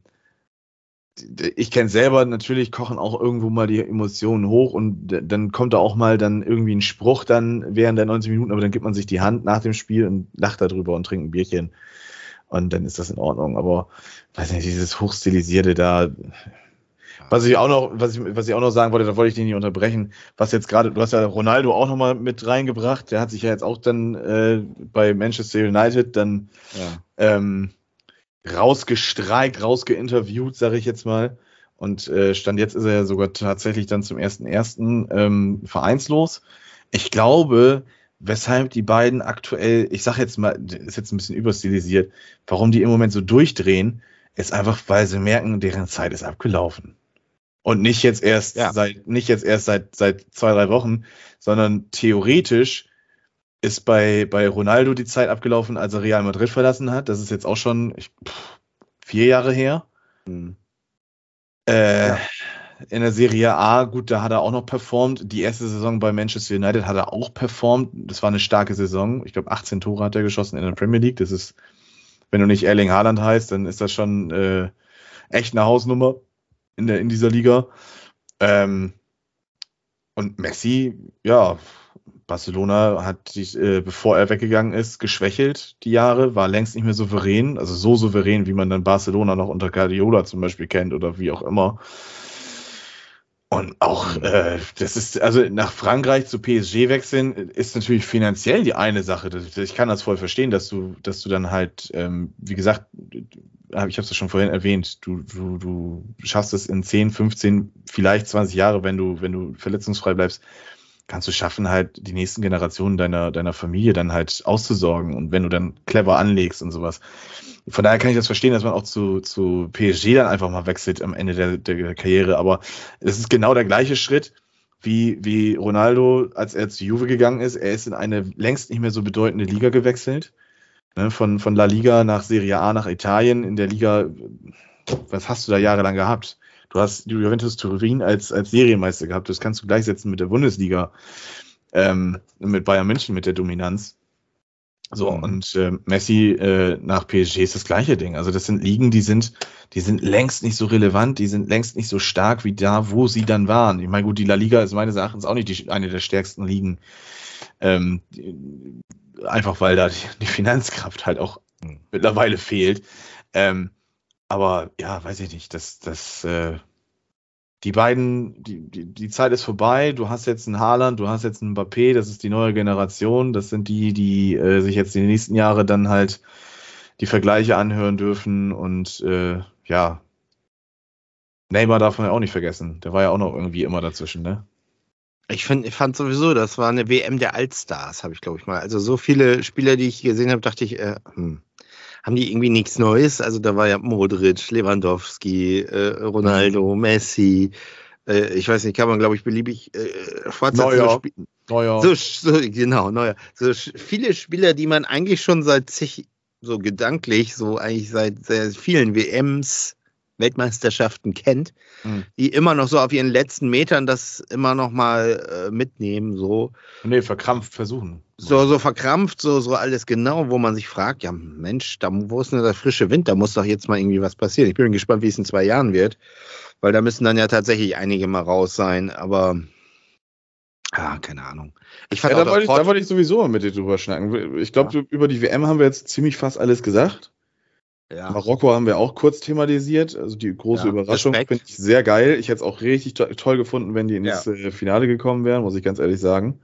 ich kenne selber, natürlich kochen auch irgendwo mal die Emotionen hoch und d- dann kommt da auch mal dann irgendwie ein Spruch dann während der neunzig Minuten, aber dann gibt man sich die Hand nach dem Spiel und lacht darüber und trinkt ein Bierchen und dann ist das in Ordnung. Aber weiß nicht, dieses hochstilisierte da. Was ich auch noch, was ich, was ich auch noch sagen wollte, da wollte ich dich nicht unterbrechen, was jetzt gerade, du hast ja Ronaldo auch nochmal mit reingebracht, der hat sich ja jetzt auch dann äh, bei Manchester United dann Ja. ähm, rausgestreikt, rausgeinterviewt, sage ich jetzt mal. Und äh, Stand jetzt ist er ja sogar tatsächlich dann zum ersten ersten Ähm, vereinslos. Ich glaube, weshalb die beiden aktuell, ich sage jetzt mal, ist jetzt ein bisschen überstilisiert, warum die im Moment so durchdrehen, ist einfach, weil sie merken, deren Zeit ist abgelaufen. Und nicht jetzt erst Ja. seit, nicht jetzt erst seit, seit zwei, drei Wochen, sondern theoretisch ist bei, bei Ronaldo die Zeit abgelaufen, als er Real Madrid verlassen hat. Das ist jetzt auch schon ich, pff, vier Jahre her. Hm. Äh, Ja. In der Serie A, gut, da hat er auch noch performt. Die erste Saison bei Manchester United hat er auch performt. Das war eine starke Saison. Ich glaube, achtzehn Tore hat er geschossen in der Premier League. Das ist, wenn du nicht Erling Haaland heißt, dann ist das schon äh, echt eine Hausnummer in, der, in dieser Liga. Ähm, und Messi, ja, Barcelona hat sich, äh, bevor er weggegangen ist, geschwächelt die Jahre, war längst nicht mehr souverän, also so souverän, wie man dann Barcelona noch unter Guardiola zum Beispiel kennt oder wie auch immer. Und auch, äh, das ist, also nach Frankreich zu P S G wechseln, ist natürlich finanziell die eine Sache. Das, ich kann das voll verstehen, dass du, dass du dann halt, ähm, wie gesagt, ich habe es ja schon vorhin erwähnt, du, du, du schaffst es in zehn, fünfzehn, vielleicht zwanzig Jahre, wenn du, wenn du verletzungsfrei bleibst, kannst du schaffen, halt die nächsten Generationen deiner, deiner Familie dann halt auszusorgen und wenn du dann clever anlegst und sowas. Von daher kann ich das verstehen, dass man auch zu, zu P S G dann einfach mal wechselt am Ende der, der Karriere, aber es ist genau der gleiche Schritt, wie, wie Ronaldo, als er zu Juve gegangen ist, er ist in eine längst nicht mehr so bedeutende Liga gewechselt. Ne, von, von La Liga nach Serie A nach Italien. In der Liga, was hast du da jahrelang gehabt? Du hast Juventus Turin als, als Serienmeister gehabt. Das kannst du gleichsetzen mit der Bundesliga, ähm, mit Bayern München, mit der Dominanz. So, mhm. und äh, Messi äh, nach P S G ist das gleiche Ding. Also das sind Ligen, die sind, die sind längst nicht so relevant, die sind längst nicht so stark wie da, wo sie dann waren. Ich meine, gut, die La Liga ist meines Erachtens auch nicht die, eine der stärksten Ligen. Ähm, die, einfach weil da die, die Finanzkraft halt auch mhm. mittlerweile fehlt. Ähm, aber ja, weiß ich nicht, das, das, äh, die beiden, die, die, die Zeit ist vorbei. Du hast jetzt einen Haaland, du hast jetzt einen Mbappé, das ist die neue Generation. Das sind die, die äh, sich jetzt die nächsten Jahre dann halt die Vergleiche anhören dürfen. Und äh, ja, Neymar darf man ja auch nicht vergessen. Der war ja auch noch irgendwie immer dazwischen, ne? Ich, find, ich fand sowieso, das war eine W M der Allstars, habe ich glaube ich mal. Also so viele Spieler, die ich gesehen habe, dachte ich, äh, hm. haben die irgendwie nichts Neues? Also da war ja Modric, Lewandowski, äh, Ronaldo, Messi, äh, ich weiß nicht, kann man glaube ich beliebig äh, fortsetzen. So, Sp- Neuer. So, so, genau, neuer. So viele Spieler, die man eigentlich schon seit zig, so gedanklich, so eigentlich seit sehr vielen W Ms, Weltmeisterschaften kennt, mhm. die immer noch so auf ihren letzten Metern das immer noch mal äh, mitnehmen, so. Nee, verkrampft versuchen. So, so verkrampft, so, so alles genau, wo man sich fragt, ja Mensch, da, wo ist denn der frische Wind? Da muss doch jetzt mal irgendwie was passieren. Ich bin gespannt, wie es in zwei Jahren wird, weil da müssen dann ja tatsächlich einige mal raus sein, aber ja, keine Ahnung. Ich fand ja, auch da, wollte ich, da wollte ich sowieso mal mit dir drüber schnacken. Ich glaube, ja. über die W M haben wir jetzt ziemlich fast alles gesagt. Ja. Marokko haben wir auch kurz thematisiert, also die große ja, Überraschung finde ich sehr geil. Ich hätte es auch richtig to- toll gefunden, wenn die ins ja. Finale gekommen wären, muss ich ganz ehrlich sagen.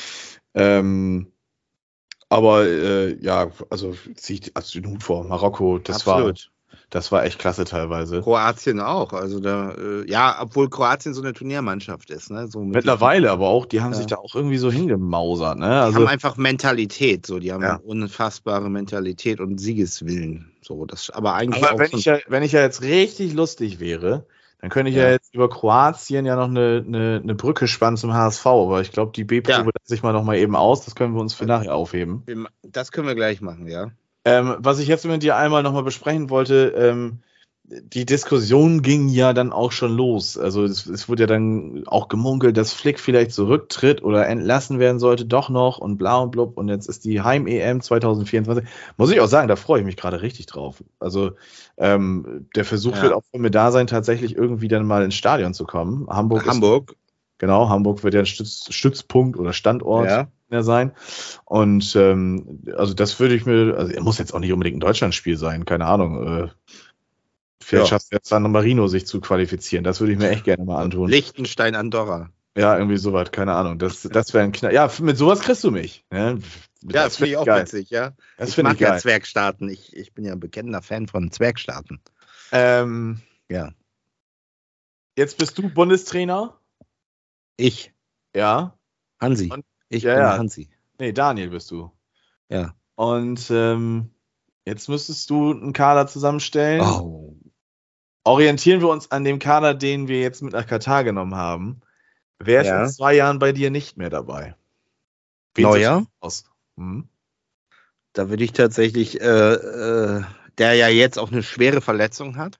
Ähm, aber äh, ja, also ziehe ich also den Hut vor. Marokko, das Absolut. war das war echt klasse teilweise. Kroatien auch, also da äh, ja, obwohl Kroatien so eine Turniermannschaft ist, ne? So mit Mittlerweile, aber auch, die haben ja. sich da auch irgendwie so hingemausert, ne? Also, die haben einfach Mentalität, so, die haben ja. unfassbare Mentalität und Siegeswillen, so, das, aber eigentlich aber auch wenn so ich ja, wenn ich ja jetzt richtig lustig wäre, dann könnte ich ja, ja jetzt über Kroatien ja noch eine, eine, eine Brücke spannen zum H S V, aber ich glaube, die B-Probe ja. lässt sich mal noch mal eben aus, das können wir uns für nachher aufheben. Das können wir gleich machen, ja. Ähm, was ich jetzt mit dir einmal noch mal besprechen wollte, ähm, die Diskussion ging ja dann auch schon los. Also es, es wurde ja dann auch gemunkelt, dass Flick vielleicht zurücktritt oder entlassen werden sollte, doch noch und bla und blub. Und jetzt ist die Heim-E M zwanzig vierundzwanzig. Muss ich auch sagen, da freue ich mich gerade richtig drauf. Also ähm, der Versuch ja. wird auch von mir da sein, tatsächlich irgendwie dann mal ins Stadion zu kommen. Hamburg. Hamburg. Ist, genau, Hamburg wird ja ein Stütz, Stützpunkt oder Standort ja. sein. Und ähm, also das würde ich mir, also er muss jetzt auch nicht unbedingt ein Deutschlandspiel sein, keine Ahnung. Äh, Vielleicht ja. schafft jetzt San Marino sich zu qualifizieren. Das würde ich mir echt gerne mal antun. Liechtenstein, Andorra. Ja, irgendwie sowas, keine Ahnung. Das, das wäre ein Knall. Ja, mit sowas kriegst du mich. Ja, ja das finde ich auch geil. witzig, ja. Das ich mag ich ja geil. Zwergstaaten. Ich, ich bin ja ein bekennender Fan von Zwergstaaten. Ähm, ja. Jetzt bist du Bundestrainer. Ich. Ja. Hansi. Und, ich ja, bin ja. Hansi. Nee, Daniel bist du. Ja. Und ähm, jetzt müsstest du einen Kader zusammenstellen. Oh. Orientieren wir uns an dem Kader, den wir jetzt mit nach Katar genommen haben. Wer ist ja. in zwei Jahren bei dir nicht mehr dabei? Wen Neuer? Aus? Hm? Da würde ich tatsächlich, äh, äh, der ja jetzt auch eine schwere Verletzung hat.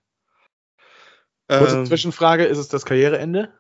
Kurze ähm, Zwischenfrage, ist es das Karriereende?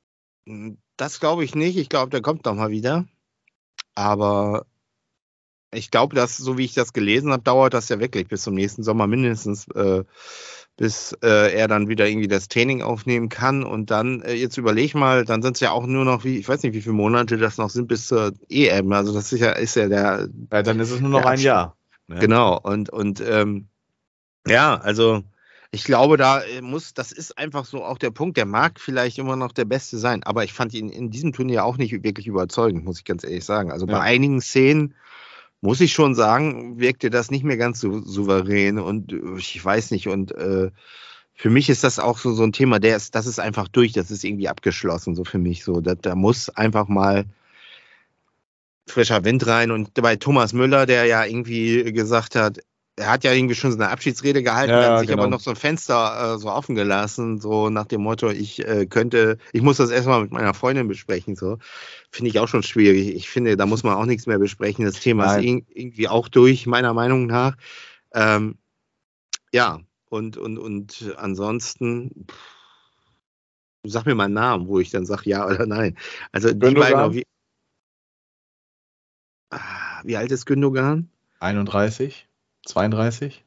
Das glaube ich nicht. Ich glaube, der kommt noch mal wieder. Aber ich glaube, dass, so wie ich das gelesen habe, dauert das ja wirklich bis zum nächsten Sommer mindestens, äh, bis äh, er dann wieder irgendwie das Training aufnehmen kann. Und dann, äh, jetzt überleg mal, dann sind es ja auch nur noch, wie ich weiß nicht, wie viele Monate das noch sind bis zur E M. Also das ist ja, ist ja der... Ja, dann ist es nur noch ein Jahr. Ja. Genau. Und, und ähm, ja, also ich glaube, da muss, das ist einfach so auch der Punkt, der mag vielleicht immer noch der Beste sein, aber ich fand ihn in diesem Turnier auch nicht wirklich überzeugend, muss ich ganz ehrlich sagen. Also ja. bei einigen Szenen muss ich schon sagen, wirkte das nicht mehr ganz so souverän und ich weiß nicht und äh, für mich ist das auch so, so ein Thema, der ist, das ist einfach durch, das ist irgendwie abgeschlossen, so für mich so, da, da muss einfach mal frischer Wind rein und bei Thomas Müller, der ja irgendwie gesagt hat, er hat ja irgendwie schon so eine Abschiedsrede gehalten, Ja, hat sich genau. aber noch so ein Fenster äh, so offen gelassen, so nach dem Motto, ich äh, könnte, ich muss das erstmal mit meiner Freundin besprechen, so. Finde ich auch schon schwierig. Ich finde, da muss man auch nichts mehr besprechen. Das Thema ist Nein. ir- irgendwie auch durch, meiner Meinung nach. Ähm, ja, und, und, und ansonsten, pff, sag mir mal einen Namen, wo ich dann sage ja oder nein. Also die beiden, auf Gündogan, je- Ah, wie alt ist Gündogan? einunddreißig, zweiunddreißig.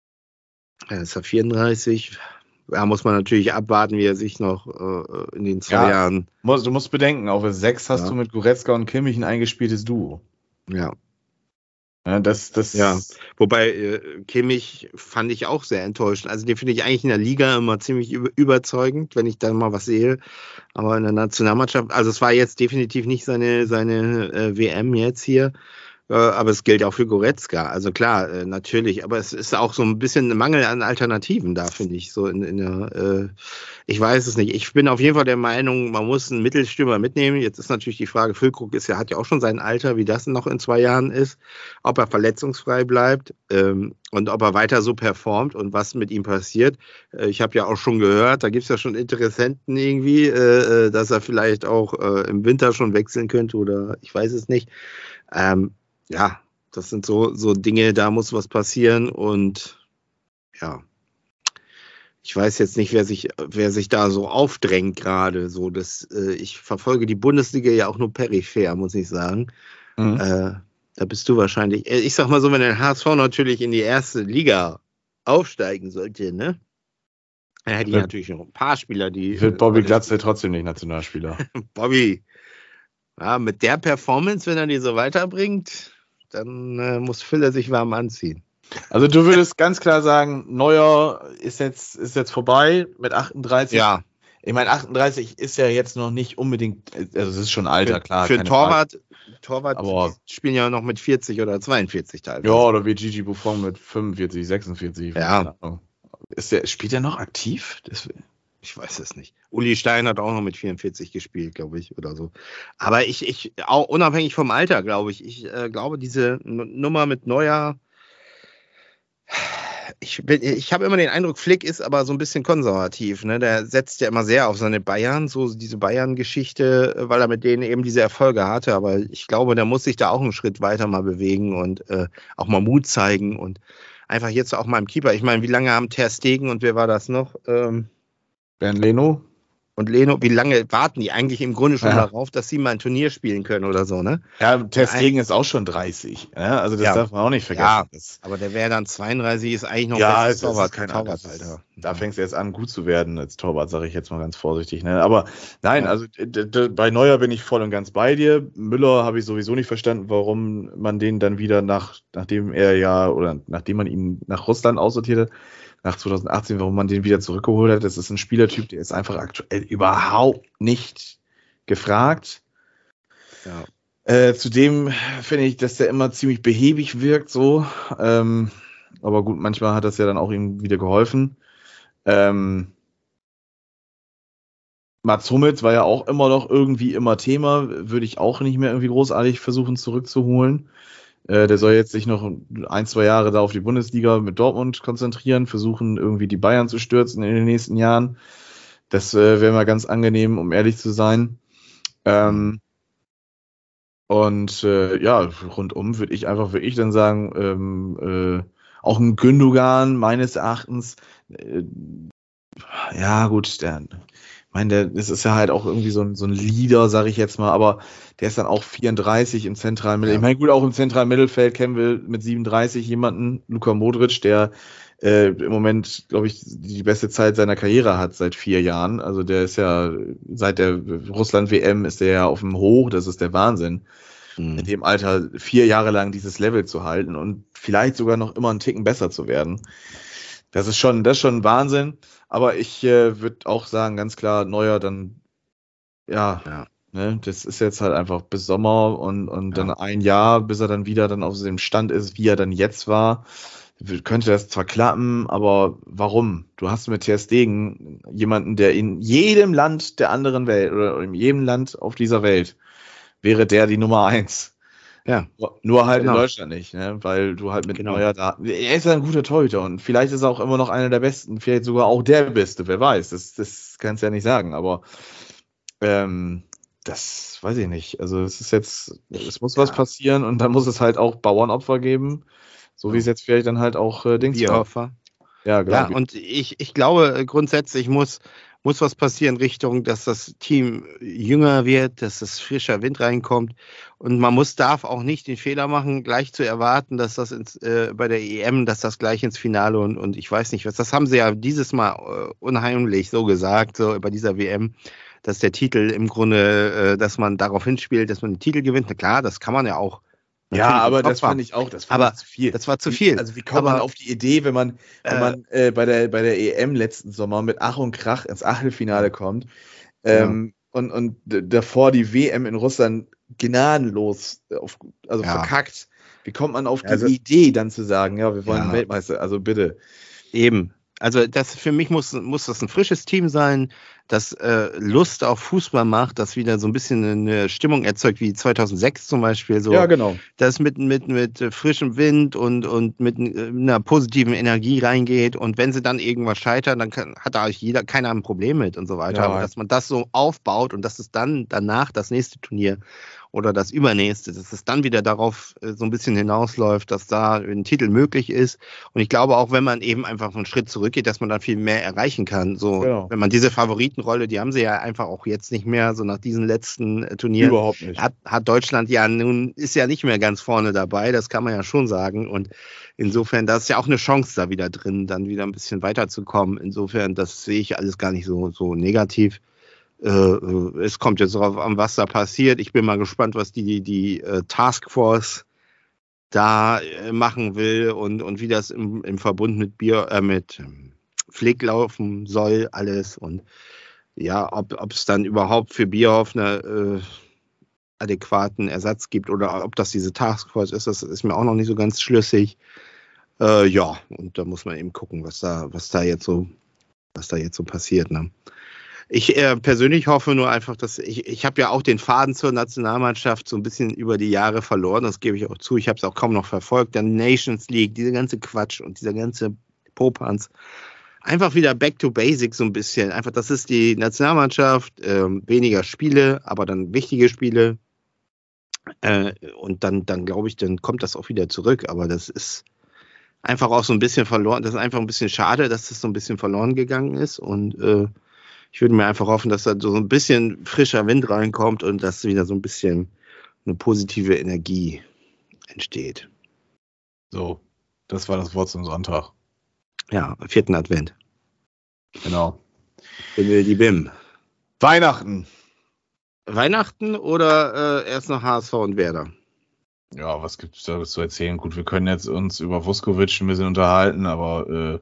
Er ist ja vierunddreißig. Da muss man natürlich abwarten, wie er sich noch äh, in den zwei Ja. Jahren. Muss, du musst bedenken, auf der sechs hast Ja. du mit Goretzka und Kimmich ein eingespieltes Duo. Ja, Ja, das, das, ja. Wobei äh, Kimmich fand ich auch sehr enttäuschend. Also den finde ich eigentlich in der Liga immer ziemlich über, überzeugend, wenn ich da mal was sehe. Aber in der Nationalmannschaft, also es war jetzt definitiv nicht seine, seine äh, W M jetzt hier. Äh, aber es gilt auch für Goretzka. Also klar, äh, natürlich. Aber es ist auch so ein bisschen ein Mangel an Alternativen da, finde ich. So in, in der, äh, ich weiß es nicht. Ich bin auf jeden Fall der Meinung, man muss einen Mittelstürmer mitnehmen. Jetzt ist natürlich die Frage, Füllkrug ist ja, hat ja auch schon sein Alter, wie das noch in zwei Jahren ist, ob er verletzungsfrei bleibt ähm, und ob er weiter so performt und was mit ihm passiert. Äh, ich habe ja auch schon gehört, da gibt es ja schon Interessenten irgendwie, äh, äh, dass er vielleicht auch äh, im Winter schon wechseln könnte oder ich weiß es nicht. Ähm, ja, das sind so, so Dinge, da muss was passieren und ja, ich weiß jetzt nicht, wer sich, wer sich da so aufdrängt gerade. So, das, äh, ich verfolge die Bundesliga ja auch nur peripher, muss ich sagen. Mhm. Äh, da bist du wahrscheinlich. äh, Ich sag mal so, wenn der H S V natürlich in die erste Liga aufsteigen sollte, ne? Dann hätte ich Wird- natürlich noch ein paar Spieler, die. Wird Bobby äh, Glatzel trotzdem nicht Nationalspieler. Bobby, ja, mit der Performance, wenn er die so weiterbringt, dann äh, muss Füller sich warm anziehen. Also du würdest ganz klar sagen, Neuer ist jetzt, ist jetzt vorbei mit achtunddreißig. Ja, Ich meine, achtunddreißig ist ja jetzt noch nicht unbedingt, also es ist schon Alter, für, klar. für keine Torwart, Torwart Aber- die spielen ja noch mit vierzig oder zweiundvierzig Frage. teilweise. Ja, oder wie Gigi Buffon mit fünfundvierzig, sechsundvierzig. Ja. keine Ahnung. Ist der, spielt er noch aktiv? Das, Ich weiß es nicht. Uli Stein hat auch noch mit vierundvierzig gespielt, glaube ich, oder so. Aber ich, ich auch unabhängig vom Alter, glaube ich, ich äh, glaube, diese N- Nummer mit Neuer, ich, bin- ich habe immer den Eindruck, Flick ist aber so ein bisschen konservativ. Ne? Der setzt ja immer sehr auf seine Bayern, so diese Bayern-Geschichte, äh, weil er mit denen eben diese Erfolge hatte. Aber ich glaube, der muss sich da auch einen Schritt weiter mal bewegen und äh, auch mal Mut zeigen und einfach jetzt auch mal im Keeper. Ich meine, wie lange haben Ter Stegen und wer war das noch? Ähm, Bernd Leno? Und Leno, wie lange warten die eigentlich im Grunde schon Ja. darauf, dass sie mal ein Turnier spielen können oder so, ne? Ja, Ter Stegen ist auch schon dreißig. Ja, also das Ja. darf man auch nicht vergessen. Ja. Das, Aber der wäre dann zweiunddreißig, ist eigentlich noch ja, bestes es ist Torwart, kein Torwart, anderes. Alter. Da fängt es jetzt an, gut zu werden als Torwart, sage ich jetzt mal ganz vorsichtig. Ne? Aber nein, Ja. also d- d- bei Neuer bin ich voll und ganz bei dir. Müller habe ich sowieso nicht verstanden, warum man den dann wieder nach, nachdem er ja, oder nachdem man ihn nach Russland aussortiert hat, nach zweitausendachtzehn, warum man den wieder zurückgeholt hat. Das ist ein Spielertyp, der ist einfach aktuell überhaupt nicht gefragt. Ja. Äh, zudem finde ich, dass der immer ziemlich behäbig wirkt, so. Ähm, aber gut, manchmal hat das ja dann auch ihm wieder geholfen. Ähm, Mats Hummels war ja auch immer noch irgendwie immer Thema, würde ich auch nicht mehr irgendwie großartig versuchen zurückzuholen. Äh, der soll jetzt sich noch ein, zwei Jahre da auf die Bundesliga mit Dortmund konzentrieren, versuchen irgendwie die Bayern zu stürzen in den nächsten Jahren. Das äh, wäre mal ganz angenehm, um ehrlich zu sein. Ähm, und äh, ja, rundum würde ich einfach, würde ich dann sagen, ähm, äh, auch ein Gündogan meines Erachtens, äh, ja gut, der, ich meine, der, das ist ja halt auch irgendwie so ein, so ein Leader, sage ich jetzt mal, aber der ist dann auch vierunddreißig im zentralen Mittelfeld. Ja. Ich meine, gut, auch im zentralen Mittelfeld kennen wir mit siebenunddreißig jemanden, Luka Modric, der äh, im Moment, glaube ich, die beste Zeit seiner Karriere hat seit vier Jahren. Also der ist ja, seit der Russland-W M ist der ja auf dem Hoch, das ist der Wahnsinn. In Mhm. dem Alter vier Jahre lang dieses Level zu halten und vielleicht sogar noch immer einen Ticken besser zu werden. Das ist schon, das ist schon ein Wahnsinn. Aber ich äh, würde auch sagen, ganz klar, Neuer dann, ja, Ja. ne, das ist jetzt halt einfach bis Sommer und, und Ja. dann ein Jahr, bis er dann wieder dann auf dem Stand ist, wie er dann jetzt war. Könnte das zwar klappen, aber warum? Du hast mit Ter Stegen jemanden, der in jedem Land der anderen Welt oder in jedem Land auf dieser Welt wäre der die Nummer eins. Ja. Nur halt Genau. in Deutschland nicht, ne? Weil du halt mit Genau. Neuer da. Er ist ja ein guter Torhüter und vielleicht ist er auch immer noch einer der Besten, vielleicht sogar auch der Beste, wer weiß. Das, das kannst du ja nicht sagen, aber ähm, das weiß ich nicht. Also es ist jetzt, es muss was Ja. passieren und dann muss es halt auch Bauernopfer geben, so wie Ja. es jetzt vielleicht dann halt auch äh, Dings war. Bierhofer. Ja, genau. Ja, und ich, ich glaube, äh, grundsätzlich muss, muss was passieren in Richtung, dass das Team jünger wird, dass das frischer Wind reinkommt. Und man muss, darf auch nicht den Fehler machen, gleich zu erwarten, dass das ins, äh, bei der E M, dass das gleich ins Finale und, und ich weiß nicht was. Das haben sie ja dieses Mal äh, unheimlich so gesagt, so bei dieser W M, dass der Titel im Grunde, äh, dass man darauf hinspielt, dass man den Titel gewinnt. Na klar, das kann man ja auch. Ja, natürlich im aber Kopf das fand haben. ich auch, das fand Aber ich zu viel. das war zu viel. Also wie kommt man Aber, auf die Idee, wenn man, wenn äh, man äh, bei, der, bei der E M letzten Sommer mit Ach und Krach ins Achtelfinale kommt ähm, und, und d- davor die W M in Russland gnadenlos auf, also Ja. verkackt. Wie kommt man auf die Also- Idee, dann zu sagen, ja, wir wollen Ja. Weltmeister, also bitte. Eben. Also das für mich muss, muss das ein frisches Team sein, das äh, Lust auf Fußball macht, das wieder so ein bisschen eine Stimmung erzeugt, wie zweitausendsechs zum Beispiel. So, Ja, genau. das mit, mit, mit äh, frischem Wind und, und mit äh, einer positiven Energie reingeht. Und wenn sie dann irgendwas scheitern, dann kann, hat da eigentlich jeder keiner ein Problem mit und so weiter. Ja. Aber dass man das so aufbaut und dass es dann danach das nächste Turnier oder das übernächste, dass es dann wieder darauf äh, so ein bisschen hinausläuft, dass da ein Titel möglich ist. Und ich glaube auch, wenn man eben einfach einen Schritt zurückgeht, dass man dann viel mehr erreichen kann. So, Genau. wenn man diese Favoritenrolle, die haben sie ja einfach auch jetzt nicht mehr, so nach diesen letzten äh, Turnieren. Überhaupt nicht. Hat, hat Deutschland ja nun, ist ja nicht mehr ganz vorne dabei, das kann man ja schon sagen. Und insofern, da ist ja auch eine Chance da wieder drin, dann wieder ein bisschen weiterzukommen. Insofern, das sehe ich alles gar nicht so, so negativ. Äh, äh, es kommt jetzt darauf an, was da passiert. Ich bin mal gespannt, was die, die, die äh, Taskforce da äh, machen will und, und wie das im, im Verbund mit Bier, äh, mit ähm, Flick laufen soll, alles. Und ja, ob es dann überhaupt für Bierhoff einen äh, adäquaten Ersatz gibt oder ob das diese Taskforce ist, das ist mir auch noch nicht so ganz schlüssig. Äh, ja, und da muss man eben gucken, was da, was da jetzt so, was da jetzt so passiert, ne? Ich äh, persönlich hoffe nur einfach, dass ich, ich habe ja auch den Faden zur Nationalmannschaft so ein bisschen über die Jahre verloren, das gebe ich auch zu. Ich habe es auch kaum noch verfolgt. Dann Nations League, diese ganze Quatsch und dieser ganze Popanz. Einfach wieder back to basics so ein bisschen. Einfach, das ist die Nationalmannschaft, ähm, weniger Spiele, aber dann wichtige Spiele. Äh, und dann, dann glaube ich, dann kommt das auch wieder zurück. Aber das ist einfach auch so ein bisschen verloren. Das ist einfach ein bisschen schade, dass das so ein bisschen verloren gegangen ist. Und äh, ich würde mir einfach hoffen, dass da so ein bisschen frischer Wind reinkommt und dass wieder so ein bisschen eine positive Energie entsteht. So, das war das Wort zum Sonntag. Ja, vierten Advent. Genau. Bimmel die Bim. Weihnachten. Weihnachten oder äh, erst noch H S V und Werder? Ja, was gibt es da zu erzählen? Gut, wir können jetzt uns über Vuskovic ein bisschen unterhalten, aber äh,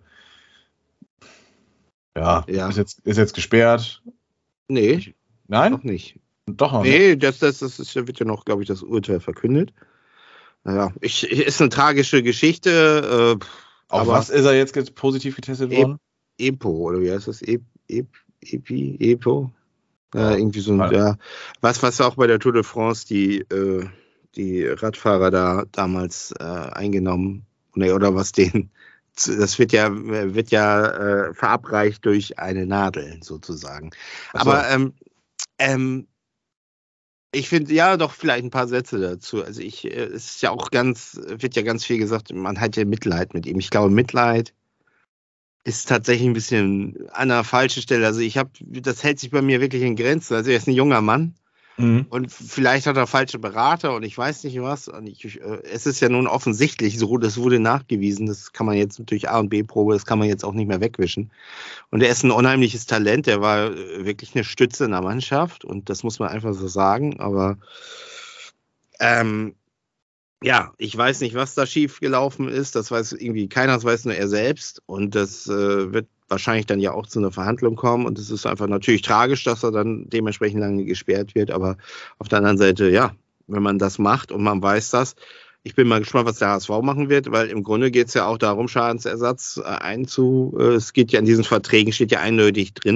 ja, Ja. Ist, jetzt, ist jetzt gesperrt. Nee, Nein? noch nicht. Doch noch nicht. Nee, das, das, das ist, wird ja noch, glaube ich, das Urteil verkündet. Naja, ich, ist eine tragische Geschichte. Äh, Auf aber was ist er jetzt get- positiv getestet E- worden? EPO, oder wie heißt das? E- E- Epi, EPO? Ja. Ja, irgendwie so ein, Ja. ja, was, was auch bei der Tour de France die, äh, die Radfahrer da damals äh, eingenommen, nee, oder was denen, das wird ja, wird ja äh, verabreicht durch eine Nadel sozusagen. Ach so. Aber ähm, ähm, ich finde, ja, doch vielleicht ein paar Sätze dazu. Also ich, äh, es ist ja auch ganz, wird ja ganz viel gesagt, man hat ja Mitleid mit ihm. Ich glaube, Mitleid ist tatsächlich ein bisschen an der falschen Stelle. Also ich habe, das hält sich bei mir wirklich in Grenzen. Also er ist ein junger Mann Mhm. und vielleicht hat er falsche Berater und ich weiß nicht was. Und ich, äh, es ist ja nun offensichtlich so, das wurde nachgewiesen. Das kann man jetzt durch A- und B-Probe, das kann man jetzt auch nicht mehr wegwischen. Und er ist ein unheimliches Talent. Der war äh, wirklich eine Stütze in der Mannschaft und das muss man einfach so sagen. Aber ähm, ja, ich weiß nicht, was da schief gelaufen ist. Das weiß irgendwie keiner, das weiß nur er selbst. Und das äh, wird wahrscheinlich dann ja auch zu einer Verhandlung kommen. Und es ist einfach natürlich tragisch, dass er dann dementsprechend lange gesperrt wird. Aber auf der anderen Seite, ja, wenn man das macht und man weiß das, ich bin mal gespannt, was der H S V machen wird, weil im Grunde geht es ja auch darum, Schadensersatz äh, einzu. Äh, es geht ja in diesen Verträgen, steht ja eindeutig drin,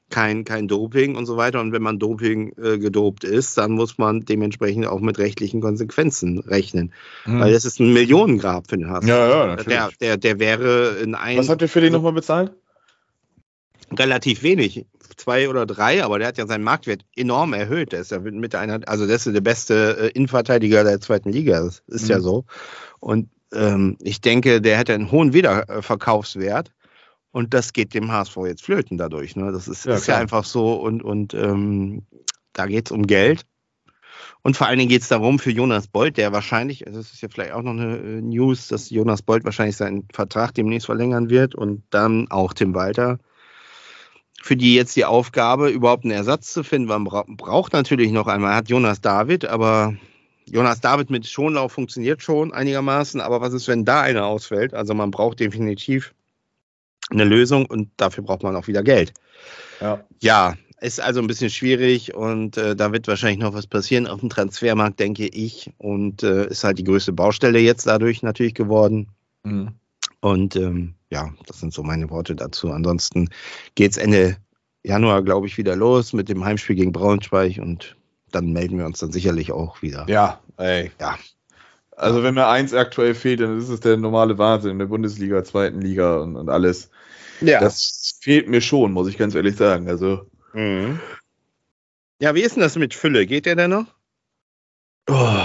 kein, kein Doping und so weiter. Und wenn man Doping äh, gedopt ist, dann muss man dementsprechend auch mit rechtlichen Konsequenzen rechnen. Hm. Weil das ist ein Millionengrab für den H S V. Ja, ja, natürlich. Der, der, der wäre in ein... Was habt ihr für den nochmal bezahlt? Relativ wenig, zwei oder drei, aber der hat ja seinen Marktwert enorm erhöht. Der ist ja mit einer, also das ist der beste äh, Innenverteidiger der zweiten Liga. Das ist mhm. ja so. Und ähm, ich denke, der hätte einen hohen Wiederverkaufswert und das geht dem H S V jetzt flöten dadurch. Ne? Das ist ja, ist ja einfach so und, und ähm, da geht es um Geld. Und vor allen Dingen geht es darum für Jonas Bold, der wahrscheinlich, also das ist ja vielleicht auch noch eine News, dass Jonas Bold wahrscheinlich seinen Vertrag demnächst verlängern wird und dann auch Tim Walter. Für die jetzt die Aufgabe, überhaupt einen Ersatz zu finden. Man bra- braucht natürlich noch einmal, er hat Jonas David, aber Jonas David mit Schonlauf funktioniert schon einigermaßen, aber was ist, wenn da einer ausfällt? Also man braucht definitiv eine Lösung und dafür braucht man auch wieder Geld. Ja, ja, ist also ein bisschen schwierig und äh, da wird wahrscheinlich noch was passieren auf dem Transfermarkt, denke ich, und äh, ist halt die größte Baustelle jetzt dadurch natürlich geworden. Mhm. Und ähm, ja, das sind so meine Worte dazu. Ansonsten geht es Ende Januar, glaube ich, wieder los mit dem Heimspiel gegen Braunschweig und dann melden wir uns dann sicherlich auch wieder. Ja, ey. Ja. Also wenn mir eins aktuell fehlt, dann ist es der normale Wahnsinn in der Bundesliga, zweiten Liga und, und alles. Ja. Das fehlt mir schon, muss ich ganz ehrlich sagen. Also. Mhm. Ja, wie ist denn das mit Fülle? Geht der denn noch? Oh.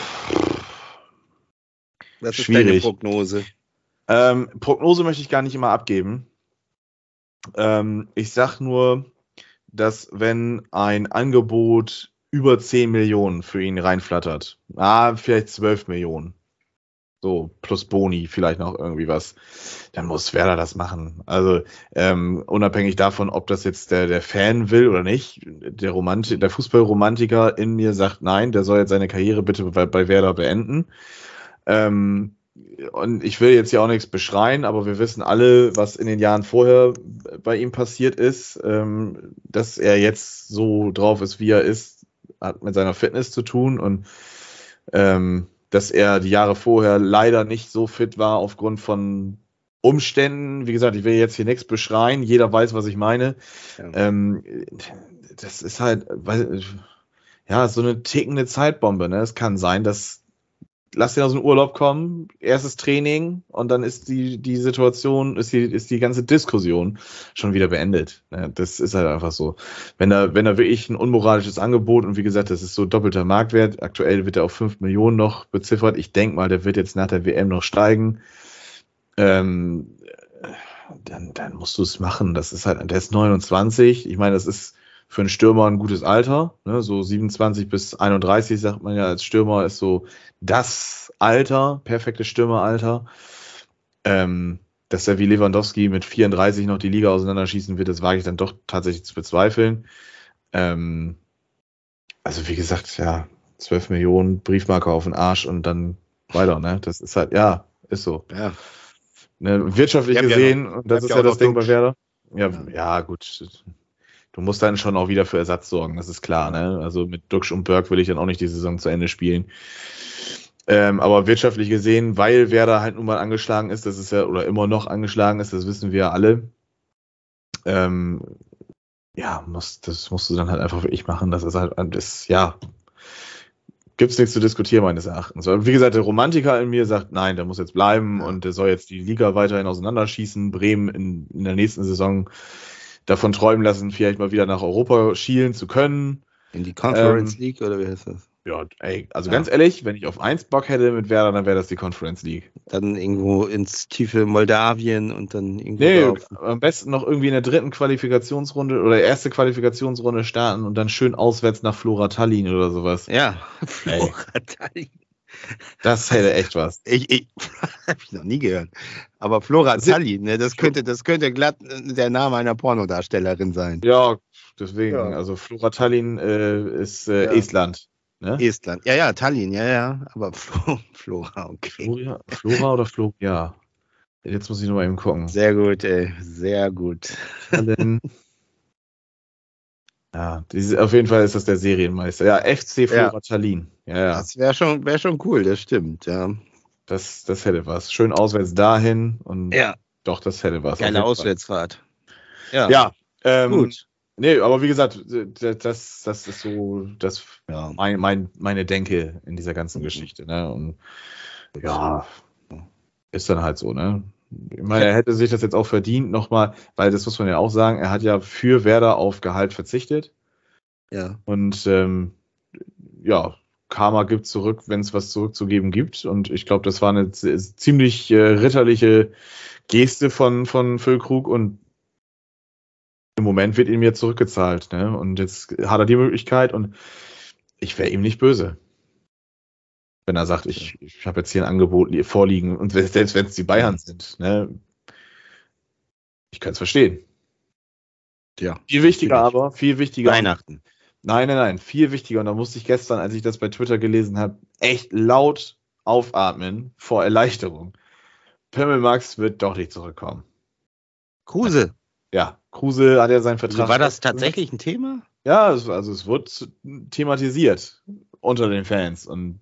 Das ist schwierig. Deine Prognose. Ähm, Prognose möchte ich gar nicht immer abgeben. Ähm, ich sag nur, dass wenn ein Angebot über zehn Millionen für ihn reinflattert, ah, vielleicht zwölf Millionen, so plus Boni, vielleicht noch irgendwie was, dann muss Werder das machen. Also ähm, unabhängig davon, ob das jetzt der, der Fan will oder nicht, der, Romanti- der Fußballromantiker in mir sagt, nein, der soll jetzt seine Karriere bitte bei, bei Werder beenden. Ähm, Und ich will jetzt ja auch nichts beschreien, aber wir wissen alle, was in den Jahren vorher bei ihm passiert ist. Ähm, dass er jetzt so drauf ist, wie er ist, hat mit seiner Fitness zu tun und ähm, dass er die Jahre vorher leider nicht so fit war aufgrund von Umständen. Wie gesagt, ich will jetzt hier nichts beschreien, jeder weiß, was ich meine. Ja. Ähm, das ist halt, weil, ja, so eine tickende Zeitbombe. Ne? Es kann sein, dass lass ihn aus dem Urlaub kommen, erstes Training und dann ist die, die Situation, ist die, ist die ganze Diskussion schon wieder beendet. Das ist halt einfach so. Wenn er, wenn er wirklich ein unmoralisches Angebot und wie gesagt, das ist so doppelter Marktwert, aktuell wird er auf fünf Millionen noch beziffert. Ich denke mal, der wird jetzt nach der W M noch steigen. Ähm, dann, dann musst du es machen. Das ist halt, der ist neunundzwanzig. Ich meine, das ist für einen Stürmer ein gutes Alter, ne? So siebenundzwanzig bis einunddreißig sagt man ja als Stürmer ist so das Alter, perfektes Stürmeralter. Ähm, dass er wie Lewandowski mit vierunddreißig noch die Liga auseinanderschießen wird, das wage ich dann doch tatsächlich zu bezweifeln. Ähm, also wie gesagt, ja, zwölf Millionen, Briefmarke auf den Arsch und dann weiter, ne? Das ist halt, ja, ist so. Ja. Ne, wirtschaftlich ja, gesehen, ja noch, das ist ja ja das Ding Duxch. bei Werder. Ja, ja, ja, gut. Du musst dann schon auch wieder für Ersatz sorgen, das ist klar. Ne? Also mit Duxch und Berg will ich dann auch nicht die Saison zu Ende spielen. Ähm, aber wirtschaftlich gesehen, weil Werder halt nun mal angeschlagen ist, das ist ja, oder immer noch angeschlagen ist, das wissen wir ja alle. Ähm, ja, muss, das musst du dann halt einfach wirklich machen. Das ist halt, das, ja, gibt's nichts zu diskutieren, meines Erachtens. Weil, wie gesagt, der Romantiker in mir sagt, nein, der muss jetzt bleiben ja. Und der soll jetzt die Liga weiterhin auseinanderschießen, Bremen in, in der nächsten Saison davon träumen lassen, vielleicht mal wieder nach Europa schielen zu können. In die Conference ähm, League oder wie heißt das? Ja, ey, also ja. ganz ehrlich, wenn ich auf eins Bock hätte mit Werder, dann wäre das die Conference League. Dann irgendwo ins tiefe Moldawien und dann irgendwo Nee, drauf. Am besten noch irgendwie in der dritten Qualifikationsrunde oder erste Qualifikationsrunde starten und dann schön auswärts nach Flora Tallinn oder sowas. Ja, Flora Tallinn. Das hätte echt was. Ich, ich habe ich noch nie gehört. Aber Flora Tallinn, ne, das könnte, das könnte glatt der Name einer Pornodarstellerin sein. Ja, deswegen. Ja. Also Flora Tallinn äh, ist äh, ja. Estland. Ne? Estland. Ja, ja, Tallinn, ja, ja. Aber Flo, Flora, okay. Flora, Flora oder Flora? Ja. Jetzt muss ich noch mal eben gucken. Sehr gut, ey. Sehr gut. Tallinn. Ja, diese, auf jeden Fall ist das der Serienmeister. Ja, F C Flora ja. Tallinn. Ja, ja. Das wäre schon, wär schon cool, das stimmt, ja. Das, das hätte was. Schön auswärts dahin und ja. Doch, das hätte was. Geile Auswärtsfahrt. Ja, ja ähm, gut. Nee, aber wie gesagt, das, das ist so das Ja. mein, mein, meine Denke in dieser ganzen Geschichte. Ne? Und ja, ist dann halt so, ne? Ich meine, er hätte sich das jetzt auch verdient nochmal, weil das muss man ja auch sagen, er hat ja für Werder auf Gehalt verzichtet. Ja. Und ähm, ja, Karma gibt zurück, wenn es was zurückzugeben gibt. Und ich glaube, das war eine z- ziemlich äh, ritterliche Geste von, von Füllkrug und im Moment wird ihm jetzt zurückgezahlt. Ne? Und jetzt hat er die Möglichkeit und ich wäre ihm nicht böse. Wenn er sagt, ich, ich habe jetzt hier ein Angebot li- vorliegen und selbst wenn es die Bayern sind, ne? Ich kann es verstehen. Ja. Viel wichtiger natürlich. aber, viel wichtiger. Weihnachten. Nein, nein, nein, viel wichtiger. Und da musste ich gestern, als ich das bei Twitter gelesen habe, echt laut aufatmen vor Erleichterung. Pimmelmax wird doch nicht zurückkommen. Kruse. Ja, Kruse hat ja seinen Vertrag. War das tatsächlich ein Thema? Ja, es, also es wird thematisiert unter den Fans. Und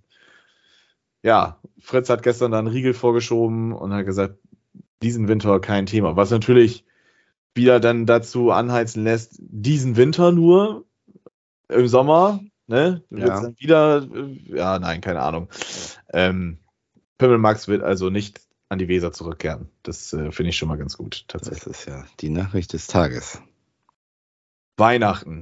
ja, Fritz hat gestern dann einen Riegel vorgeschoben und hat gesagt, diesen Winter kein Thema. Was natürlich wieder dann dazu anheizen lässt, diesen Winter nur im Sommer, ne? Wird's Ja. dann wieder, äh, ja, nein, keine Ahnung. Ähm, Pimmelmax wird also nicht an die Weser zurückkehren. Das äh, finde ich schon mal ganz gut, tatsächlich. Das ist ja die Nachricht des Tages. Weihnachten.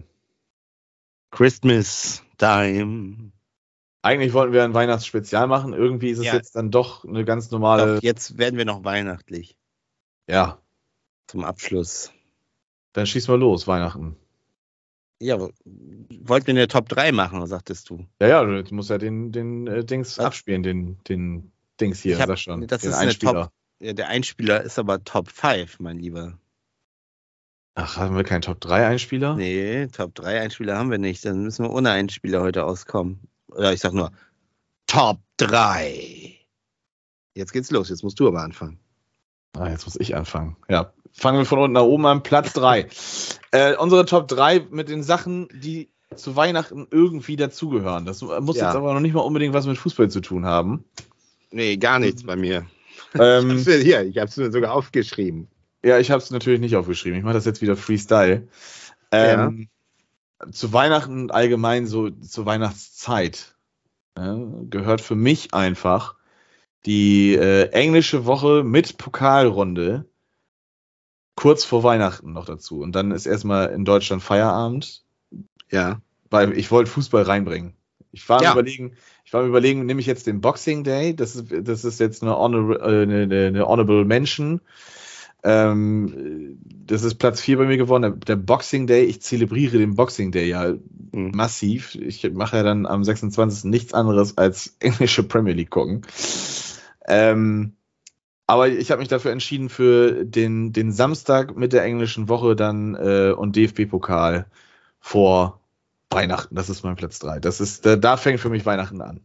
Christmas time. Eigentlich wollten wir ein Weihnachtsspezial machen. Irgendwie ist es Ja. jetzt dann doch eine ganz normale. Doch, jetzt werden wir noch weihnachtlich. Ja, Zum Abschluss. dann schieß mal los, Weihnachten. Ja, wo- wollten wir eine Top drei machen, oder sagtest du? Ja, ja, du musst ja den, den äh, Dings Was? abspielen, den, den Dings hier, Ich hab- sag schon. das den ist eine Einspieler. Top. Ja, der Einspieler ist aber Top fünf, mein Lieber. Ach, haben wir keinen Top drei Einspieler? Nee, Top drei Einspieler haben wir nicht. Dann müssen wir ohne Einspieler heute auskommen. Oder ich sag nur Top drei. Jetzt geht's los. Jetzt musst du aber anfangen. Ah, jetzt muss ich anfangen. Ja, fangen wir von unten nach oben an. Platz drei. äh, unsere Top drei mit den Sachen, die zu Weihnachten irgendwie dazugehören. Das muss Ja. jetzt aber noch nicht mal unbedingt was mit Fußball zu tun haben. Nee, gar nichts bei mir. Ähm, Ich hab's mir hier, ich hab's mir sogar aufgeschrieben. ja, ich habe es natürlich nicht aufgeschrieben. Ich mache das jetzt wieder Freestyle. Ähm, Zu Weihnachten und allgemein so zur Weihnachtszeit äh, gehört für mich einfach die äh, englische Woche mit Pokalrunde kurz vor Weihnachten noch dazu. Und dann ist erstmal in Deutschland Feierabend, Ja. weil ich wollte Fußball reinbringen. Ich war am Ja. überlegen, ich war am überlegen, nehme ich jetzt den Boxing Day, das ist, das ist jetzt eine, honor, äh, eine, eine, eine Honorable Mention. Ähm, das ist Platz vier bei mir geworden, der, der Boxing Day. Ich zelebriere den Boxing Day ja Hm. massiv. Ich mache ja dann am sechsundzwanzigsten nichts anderes als englische Premier League gucken. Ähm, aber ich habe mich dafür entschieden für den, den Samstag mit der englischen Woche dann äh, und D F B-Pokal vor Weihnachten. Das ist mein Platz drei. Das ist, da, da fängt für mich Weihnachten an.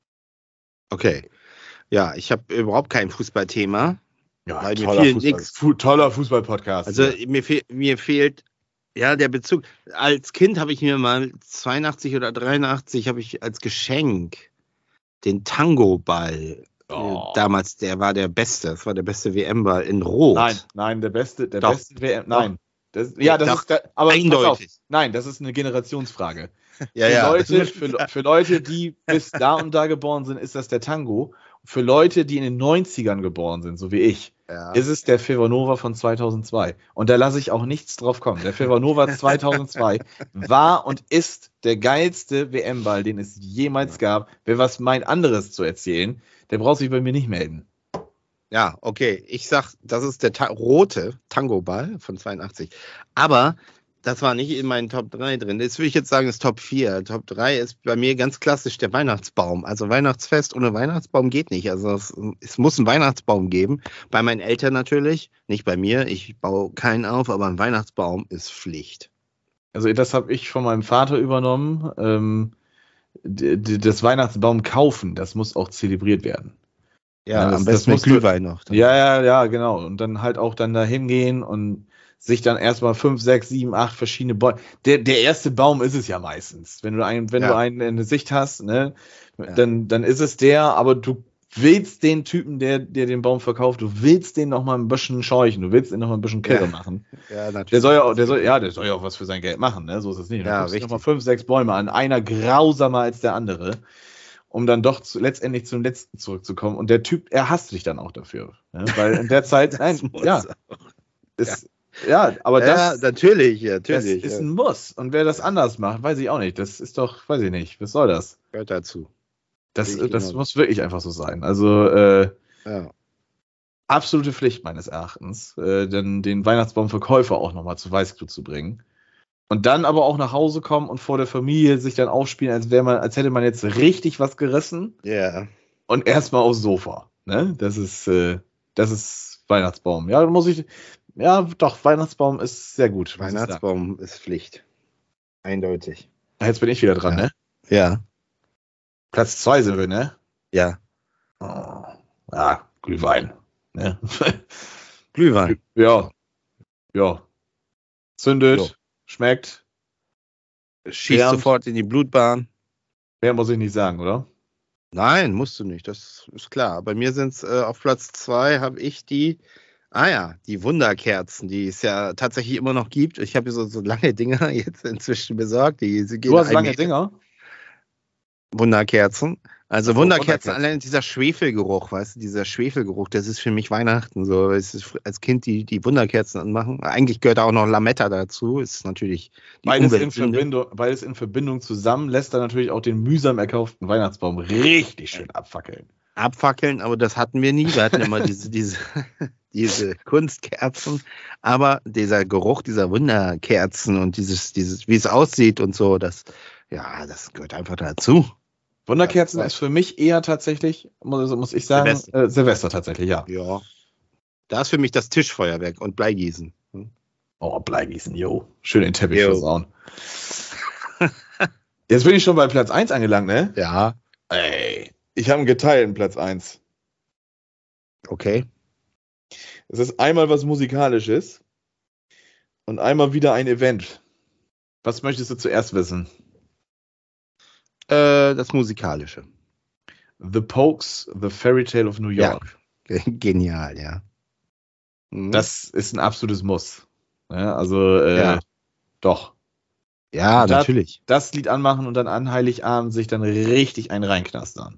Okay. Ja, ich habe überhaupt kein Fußballthema. Ja, Weil mir toller, fiel Fußball, nix. Fu toller Fußball-Podcast. Also hier. mir, fehl, mir fehlt ja der Bezug. Als Kind habe ich mir mal zweiundachtzig oder dreiundachtzig habe ich als Geschenk den Tango-Ball. Oh. Äh, damals, der war der beste. Das war der beste W M-Ball in Rot. Nein, nein, der beste, der Doch. beste W M. Nein. Das, ja, das Doch. ist, da, aber pass auf. Eindeutig. Nein, das ist eine Generationsfrage. Ja, für, ja. Leute, für, für Leute, die bis da und da geboren sind, ist das der Tango. Für Leute, die in den neunzigern geboren sind, so wie ich, ja. ist es der Fevanova von zweitausendzwei. Und da lasse ich auch nichts drauf kommen. Der Fevanova zweitausendzwei war und ist der geilste W M-Ball, den es jemals gab. Wer was meint, anderes zu erzählen, der braucht sich bei mir nicht melden. Ja, okay. Ich sag, das ist der ta rote Tango-Ball von zweiundachtzig. Aber das war nicht in meinen Top drei drin. Das würde ich jetzt sagen, ist Top vier. Top drei ist bei mir ganz klassisch der Weihnachtsbaum. Also Weihnachtsfest ohne Weihnachtsbaum geht nicht. Also es, es muss einen Weihnachtsbaum geben. Bei meinen Eltern natürlich, nicht bei mir. Ich baue keinen auf, aber ein Weihnachtsbaum ist Pflicht. Also das habe ich von meinem Vater übernommen. Ähm, d- d- das Weihnachtsbaum kaufen, das muss auch zelebriert werden. Ja, Ja, das- am das besten mit musst du- Glühwein noch. Ja, ja, ja, genau. Und dann halt auch dann da hingehen und sich dann erstmal fünf, sechs, sieben, acht verschiedene Bäume. Der, der erste Baum ist es ja meistens. Wenn du einen, wenn Ja. du einen in der Sicht hast, ne, Ja. dann, dann ist es der, aber du willst den Typen, der dir den Baum verkauft, du willst den noch mal ein bisschen scheuchen, du willst den noch mal ein bisschen Kirre Ja. machen. Ja, natürlich. Der soll ja auch, der soll, ja, der soll ja auch was für sein Geld machen, ne? So ist es nicht. Dann Ja, guckst du noch mal richtig. fünf, sechs Bäume an, einer grausamer als der andere, um dann doch zu, letztendlich zum letzten zurückzukommen. Und der Typ, er hasst dich dann auch dafür. Ne? Weil in der Zeit, nein, muss ja, auch. ist, ja, aber das, Ja, natürlich, ja, das natürlich. ist ja. ein Muss. Und wer das anders macht, weiß ich auch nicht. Das ist doch, weiß ich nicht. Was soll das? Gehört dazu. Das, Sehe ich das genauso. muss wirklich einfach so sein. Also, äh, Ja. absolute Pflicht meines Erachtens, äh, denn den Weihnachtsbaumverkäufer auch nochmal zu Weißglut zu bringen. Und dann aber auch nach Hause kommen und vor der Familie sich dann aufspielen, als wäre man, als hätte man jetzt richtig was gerissen Ja. und erstmal aufs Sofa. Ne? Das ist, äh, das ist Weihnachtsbaum. Ja, muss ich, ja, doch, Weihnachtsbaum ist sehr gut. muss ich sagen. Weihnachtsbaum ist Pflicht. Eindeutig. Jetzt bin ich wieder dran, Ja. ne? Ja. Platz zwei sind wir, ne? Ja. Oh. Ja, Glühwein. Ne? Glühwein. Ja. Ja. Zündet, Jo. schmeckt. Schießt Wärmt. sofort in die Blutbahn. Mehr muss ich nicht sagen, oder? Nein, musst du nicht, das ist klar. Bei mir sind es äh, auf Platz zwei habe ich die, ah ja, die Wunderkerzen, die es ja tatsächlich immer noch gibt. Ich habe hier so, so lange Dinger jetzt inzwischen besorgt. Die, sie gehen Du hast einen lange Meter. Dinger. Wunderkerzen. Also Ach so, Wunderkerzen, Wunderkerzen. allein dieser Schwefelgeruch, weißt du, dieser Schwefelgeruch, das ist für mich Weihnachten. So, es ist als Kind die, die Wunderkerzen anmachen. Eigentlich gehört auch noch Lametta dazu. Ist natürlich die Beides in, Umweltsünde. Verbindung, beides in Verbindung zusammen lässt dann natürlich auch den mühsam erkauften Weihnachtsbaum richtig schön abfackeln. Abfackeln, aber das hatten wir nie. Wir hatten immer diese, diese, diese Kunstkerzen. Aber dieser Geruch dieser Wunderkerzen und dieses, dieses, wie es aussieht und so, das, ja, das gehört einfach dazu. Wunderkerzen Ja, ist für mich eher tatsächlich, muss, muss ich sagen, Silvester. Silvester. Äh, Silvester tatsächlich, ja. Ja. Da ist für mich das Tischfeuerwerk und Bleigießen. Hm? Oh, Bleigießen, jo. Schön den Teppich Jo. versauen. Jetzt bin ich schon bei Platz eins angelangt, ne? Ja, Ey, ich habe einen geteilten Platz eins. okay. Es ist einmal was Musikalisches und einmal wieder ein Event. Was möchtest du zuerst wissen? Äh, das Musikalische. The Pokes, The Fairy Tale of New York. Ja. Genial, ja. Mhm. Das ist ein absolutes Muss. Ja, also, äh, Ja. doch. ja, Und da- natürlich. Das Lied anmachen und dann an Heiligabend sich dann richtig einen reinknastern.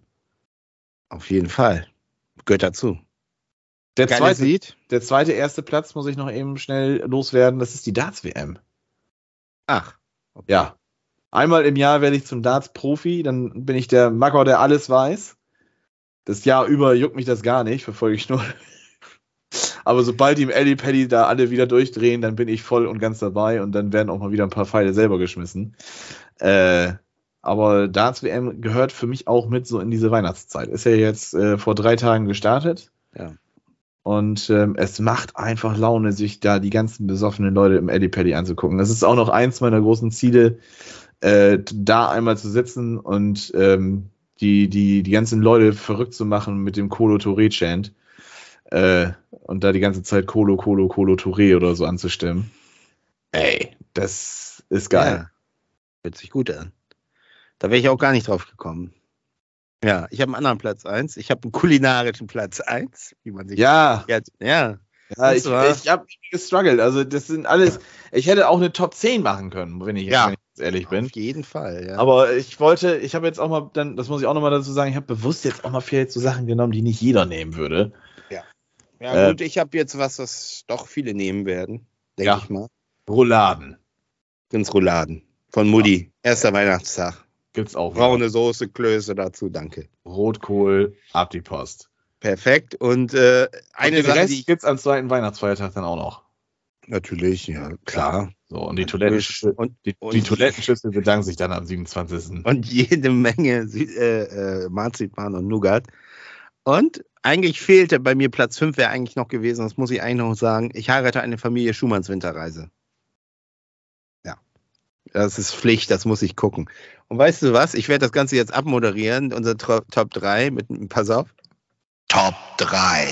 Auf jeden Fall. Gehört dazu. Der Geiles zweite, Lied. der zweite erste Platz muss ich noch eben schnell loswerden. Das ist die Darts-W M. Ach. Okay. Ja. Einmal im Jahr werde ich zum Darts-Profi, dann bin ich der Macker, der alles weiß. Das Jahr über juckt mich das gar nicht, verfolge ich nur. Aber sobald die im Alley Paddy da alle wieder durchdrehen, dann bin ich voll und ganz dabei und dann werden auch mal wieder ein paar Pfeile selber geschmissen. Äh, aber Darts-W M gehört für mich auch mit so in diese Weihnachtszeit. Ist ja jetzt äh, vor drei Tagen gestartet. Ja. Und ähm, es macht einfach Laune, sich da die ganzen besoffenen Leute im Alley Paddy anzugucken. Das ist auch noch eins meiner großen Ziele, äh, da einmal zu sitzen und ähm, die, die, die ganzen Leute verrückt zu machen mit dem Colo Touré Chant äh, und da die ganze Zeit Colo, Colo, Colo Touré oder so anzustimmen. Ey, das ist geil. Ja. Hört sich gut an. Da wäre ich auch gar nicht drauf gekommen. Ja, ich habe einen anderen Platz eins. Ich habe einen kulinarischen Platz eins, wie man sich. Ja, Ja, ja. ja ich, Weißt du was? ich habe gestruggelt. Also das sind alles, ich hätte auch eine Top zehn machen können, wenn ich, Ja. wenn ich jetzt ehrlich bin. Auf jeden Fall, ja. Aber ich wollte, ich habe jetzt auch mal, dann, das muss ich auch nochmal dazu sagen, ich habe bewusst jetzt auch mal vielleicht so Sachen genommen, die nicht jeder nehmen würde. ja, äh, gut, ich habe jetzt was, was doch viele nehmen werden, denke Ja. ich mal. Rouladen Prinzrouladen von Mutti. Erster Weihnachtstag. gibt's auch. Braune Soße, Klöße dazu, danke. Rotkohl, ab die Post. Perfekt. Und äh, eine Und den Sache, Rest die ich, gibt's am zweiten Weihnachtsfeiertag dann auch noch. natürlich, ja, klar. So, und die, Toilettenschüssel, Und, die, und- die Toilettenschüssel bedanken sich dann am siebenundzwanzigsten und jede Menge Sü- äh, äh, Marzipan und Nougat. Und eigentlich fehlte bei mir Platz fünf, wäre eigentlich noch gewesen, das muss ich eigentlich noch sagen. Ich heirate eine Familie Schumanns Winterreise. Ja, das ist Pflicht, das muss ich gucken. Und weißt du was? Ich werde das Ganze jetzt abmoderieren, unser Tro- Top drei mit einem, pass auf. Top drei.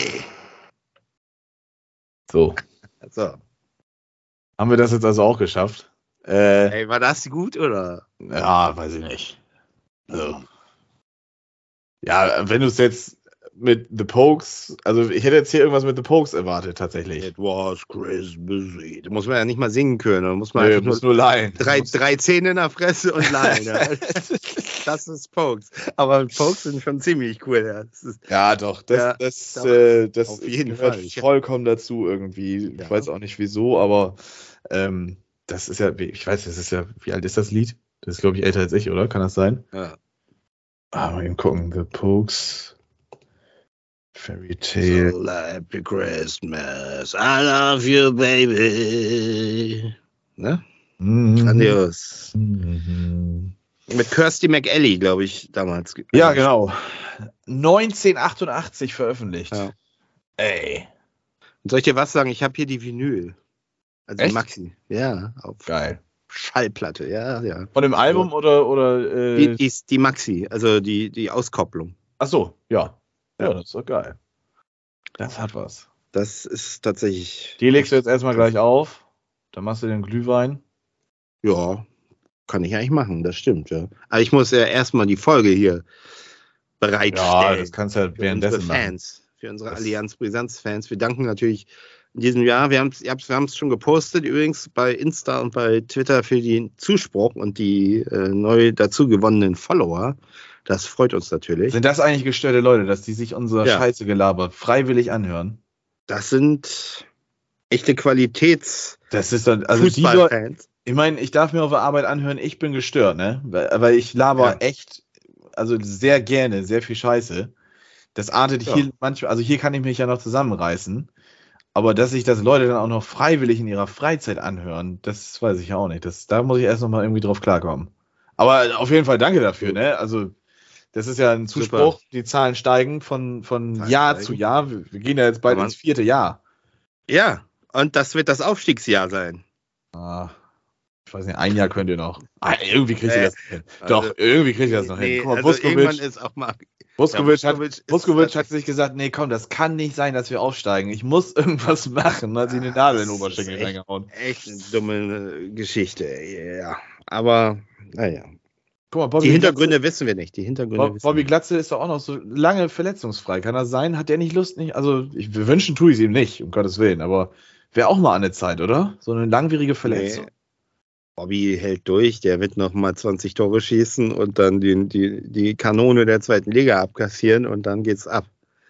So. So. Haben wir das jetzt also auch geschafft? Äh, Ey, war das gut, oder? ja, weiß ich nicht. Also, ja, wenn du es jetzt mit The Pokes, also ich hätte jetzt hier irgendwas mit The Pokes erwartet, tatsächlich. It was Christmas Eve. Da muss man ja nicht mal singen können, da muss man Nö, einfach muss nur leihen. drei, drei Zähne in der Fresse und leihen. Ja. Das ist Pokes. Aber Pokes sind schon ziemlich cool. Ja, das ist, Ja, doch, das, Ja, das, doch, äh, das auf jeden gehört Fall. Ich- vollkommen dazu irgendwie. Ja. Ich weiß auch nicht wieso, aber ähm, das ist ja, ich weiß, das ist ja, wie alt ist das Lied? Das ist, glaube ich, älter als ich, oder? Kann das sein? ja. Ah, mal eben gucken. The Pokes. Fairy Tale. So happy Christmas, I love you, baby. Ne? Mhm. Grandios. Mhm. Mit Kirsty McAlley, glaube ich, damals. Ja, genau. neunzehnhundertachtundachtzig veröffentlicht. Ja. Ey. Und soll ich dir was sagen? Ich habe hier die Vinyl. Also Echt? die Maxi. Ja, auf Geil. Schallplatte. Ja, ja. Von dem Album oder, oder äh, Die, die, die Maxi, also die, die Auskopplung. ach so, ja. Ja, Ja. das ist doch geil. Das hat was. Das ist tatsächlich. Die legst du jetzt erstmal gleich auf. Dann machst du den Glühwein. Ja, kann ich eigentlich machen, das stimmt, ja. Aber ich muss ja erstmal die Folge hier bereitstellen. Ja, das kannst du ja für währenddessen unsere machen. Fans, für unsere Das- Allianz Brisanz-Fans. Wir danken natürlich in diesem Jahr, wir haben es wir haben's schon gepostet, übrigens bei Insta und bei Twitter für den Zuspruch und die äh, neu dazu gewonnenen Follower. Das freut uns natürlich. Sind das eigentlich gestörte Leute, dass die sich unsere Ja. Scheiße gelabert freiwillig anhören? Das sind echte Qualitäts- Das ist dann, also die Leute, Fußballfans. ich meine, ich darf mir auf der Arbeit anhören, ich bin gestört, ne? Weil, weil ich laber Ja. echt, also sehr gerne, sehr viel Scheiße. Das artet Ja. hier manchmal, also hier kann ich mich ja noch zusammenreißen. Aber dass sich das Leute dann auch noch freiwillig in ihrer Freizeit anhören, das weiß ich ja auch nicht. Das, da muss ich erst noch mal irgendwie drauf klarkommen. Aber auf jeden Fall danke dafür, ne? Also, das ist ja ein Zuspruch. Super. Die Zahlen steigen von, von Zahlen Jahr steigen. zu Jahr. Wir, wir gehen ja jetzt bald Aber- ins vierte Jahr. Ja, und das wird das Aufstiegsjahr sein. Ah, ich weiß nicht, ein Jahr könnt ihr noch. Ah, irgendwie kriegt ihr Äh, das noch hin. also- Doch, irgendwie kriegt ihr das noch Nee, hin. Guck mal, also Vuskovic, irgendwann ist auch mal. Vuskovic, Ja, hat, Vuskovic ist- Vuskovic hat sich gesagt, nee, komm, das kann nicht sein, dass wir aufsteigen. Ich muss irgendwas machen. Hat sich eine Nadel in den Das Oberschenkel ist echt- reingehauen. Echt eine dumme äh, Geschichte, ja. Aber, naja. Guck mal, Bobby Die Hintergründe wissen wir nicht. Die Hintergründe Bob, wissen Bobby wir Glatze ist doch auch noch so lange verletzungsfrei. Kann das sein? Hat der nicht Lust? Nicht? Also, ich, wir wünschen tue ich es ihm nicht, um Gottes Willen. Aber wäre auch mal an der Zeit, oder? So eine langwierige Verletzung. Nee. Bobby hält durch, der wird noch mal zwanzig Tore schießen und dann die, die, die Kanone der zweiten Liga abkassieren und dann geht's ab.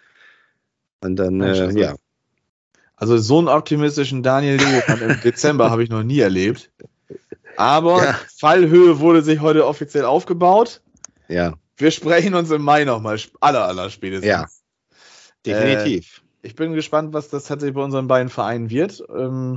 Und dann, Mensch, äh, also- ja. Also, so einen optimistischen Daniel Leopold im Dezember habe ich noch nie erlebt. Aber Ja. Fallhöhe wurde sich heute offiziell aufgebaut. Ja, Wir sprechen uns im Mai nochmal, aller, aller spätestens. Ja. definitiv. Ich bin gespannt, was das tatsächlich bei unseren beiden Vereinen wird. Ähm,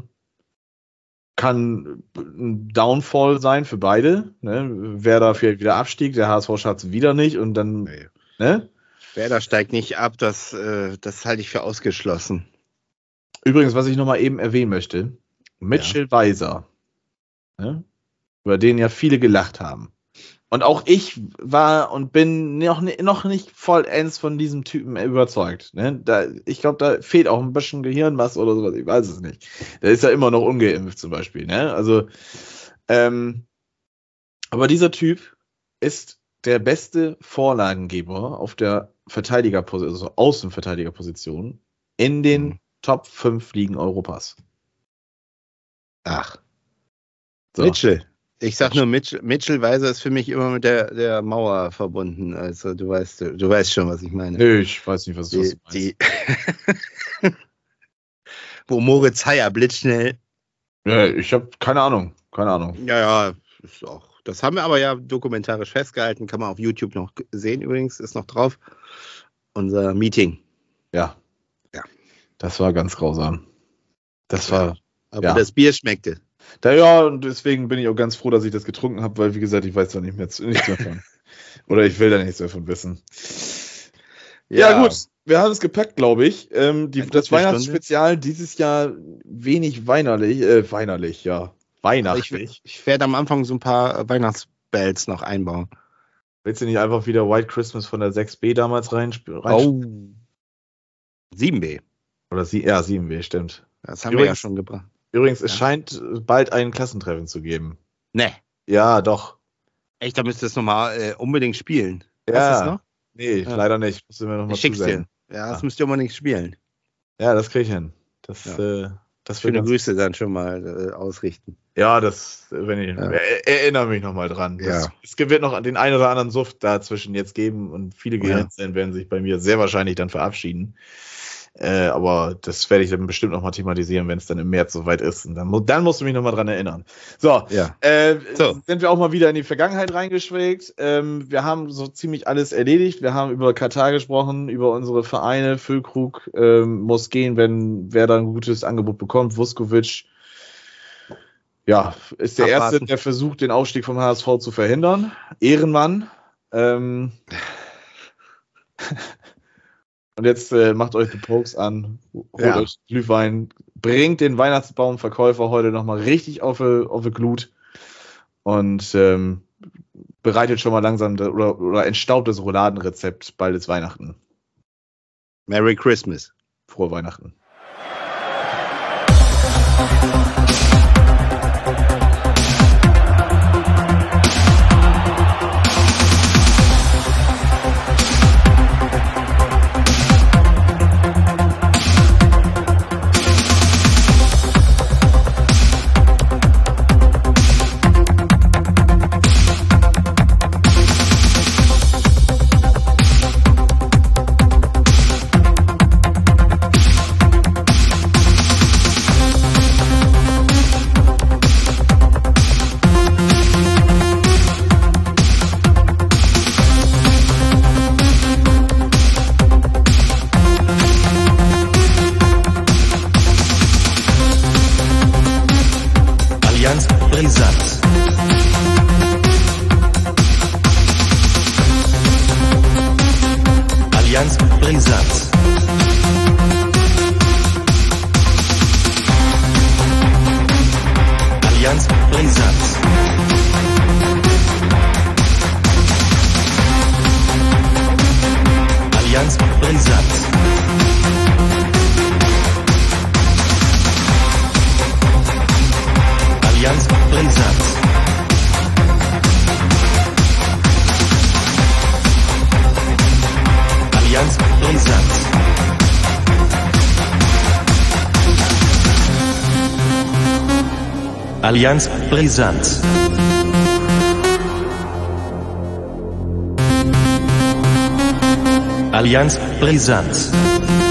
kann ein Downfall sein für beide. Ne? Werder vielleicht wieder Abstieg, der H S V schafft es wieder nicht und dann, Nee. ne? Werder steigt nicht ab, das, äh, das halte ich für ausgeschlossen. Übrigens, was ich nochmal eben erwähnen möchte, Mitchell Weiser, ne? Über den ja viele gelacht haben. Und auch ich war und bin noch, ni- noch nicht vollends von diesem Typen überzeugt. Ne? Da, ich glaube, da fehlt auch ein bisschen Gehirnmasse oder sowas, ich weiß es nicht. Der ist ja immer noch ungeimpft zum Beispiel. Ne? Also, ähm, aber dieser Typ ist der beste Vorlagengeber auf der Verteidigerposition, also Außenverteidigerposition in den Mhm. Top fünf Ligen Europas. Ach. So. Mitchell. Ich sag nur, Mitchell, Mitchell Weiser ist für mich immer mit der, der Mauer verbunden. Also du weißt, du weißt schon, was ich meine. Nö, ich weiß nicht, was, was du Die, meinst. die Wo Moritz Heyer blitzschnell. Ja, ich habe keine Ahnung, keine Ahnung. Ja, ja, ist auch. Das haben wir aber ja dokumentarisch festgehalten. Kann man auf YouTube noch sehen übrigens, ist noch drauf. Unser Meeting. Ja. Ja. Das war ganz grausam. Das Ja. war, Aber Ja. das Bier schmeckte. da, ja, und deswegen bin ich auch ganz froh, dass ich das getrunken habe, weil, wie gesagt, ich weiß da nicht mehr zu, nichts mehr von. Oder ich will da nichts mehr von wissen. Ja, gut. Wir haben es gepackt, glaube ich. Ähm, die, Eine das gute Weihnachtsspezial dieses Jahr wenig weinerlich, äh, weinerlich, ja. Ich, Weihnachtlich. ich werde am Anfang so ein paar Weihnachtsbells noch einbauen. Willst du nicht einfach wieder White Christmas von der sechs B damals reinspielen? Oh. sieben B. Oder sie, ja, sieben B, stimmt. Das haben wir ja Übrigens- schon gebracht. Übrigens, es Ja. scheint bald ein Klassentreffen zu geben. Ne. Ja, doch. Echt, da müsst ihr es nochmal äh, unbedingt spielen. Ja. Hast du es noch? Nee, Ja. leider nicht. Musst du mir noch mal Ich schick's dir. zusenden. Ja, das ah. müsst ihr aber nicht spielen. Ja, das kriege ich hin. Das, ja. äh, das Schöne Grüße dann schon mal äh, ausrichten. Ja, das, wenn ich, ja. er, erinnere mich nochmal dran. Ja. Das, es wird noch den einen oder anderen Suft dazwischen jetzt geben und viele Gehirnzellen ja. werden sich bei mir sehr wahrscheinlich dann verabschieden. Äh, aber das werde ich dann bestimmt nochmal thematisieren, wenn es dann im März soweit ist. Und dann, dann musst du mich nochmal dran erinnern. So, ja. äh, so, sind wir auch mal wieder in die Vergangenheit reingeschwelgt. Ähm, wir haben so ziemlich alles erledigt. Wir haben über Katar gesprochen, über unsere Vereine. Füllkrug ähm, muss gehen, wenn wer da ein gutes Angebot bekommt. Vuskovic, ja, ist der Abwarten. Erste, der versucht, den Aufstieg vom H S V zu verhindern. Ehrenmann. Ähm, Und jetzt äh, macht euch die Pokes an, holt ja. euch Glühwein, bringt den Weihnachtsbaumverkäufer heute nochmal richtig auf die auf Glut und ähm, bereitet schon mal langsam das, oder, oder entstaubt das Rouladenrezept. Bald ist Weihnachten. Merry Christmas. Frohe Weihnachten. Brisant. Allianz Brisant. Allianz Brisant. Allianz Brisant. Allianz Brisant. Allianz Brisant. Allianz Brisant. Allianz Brisant.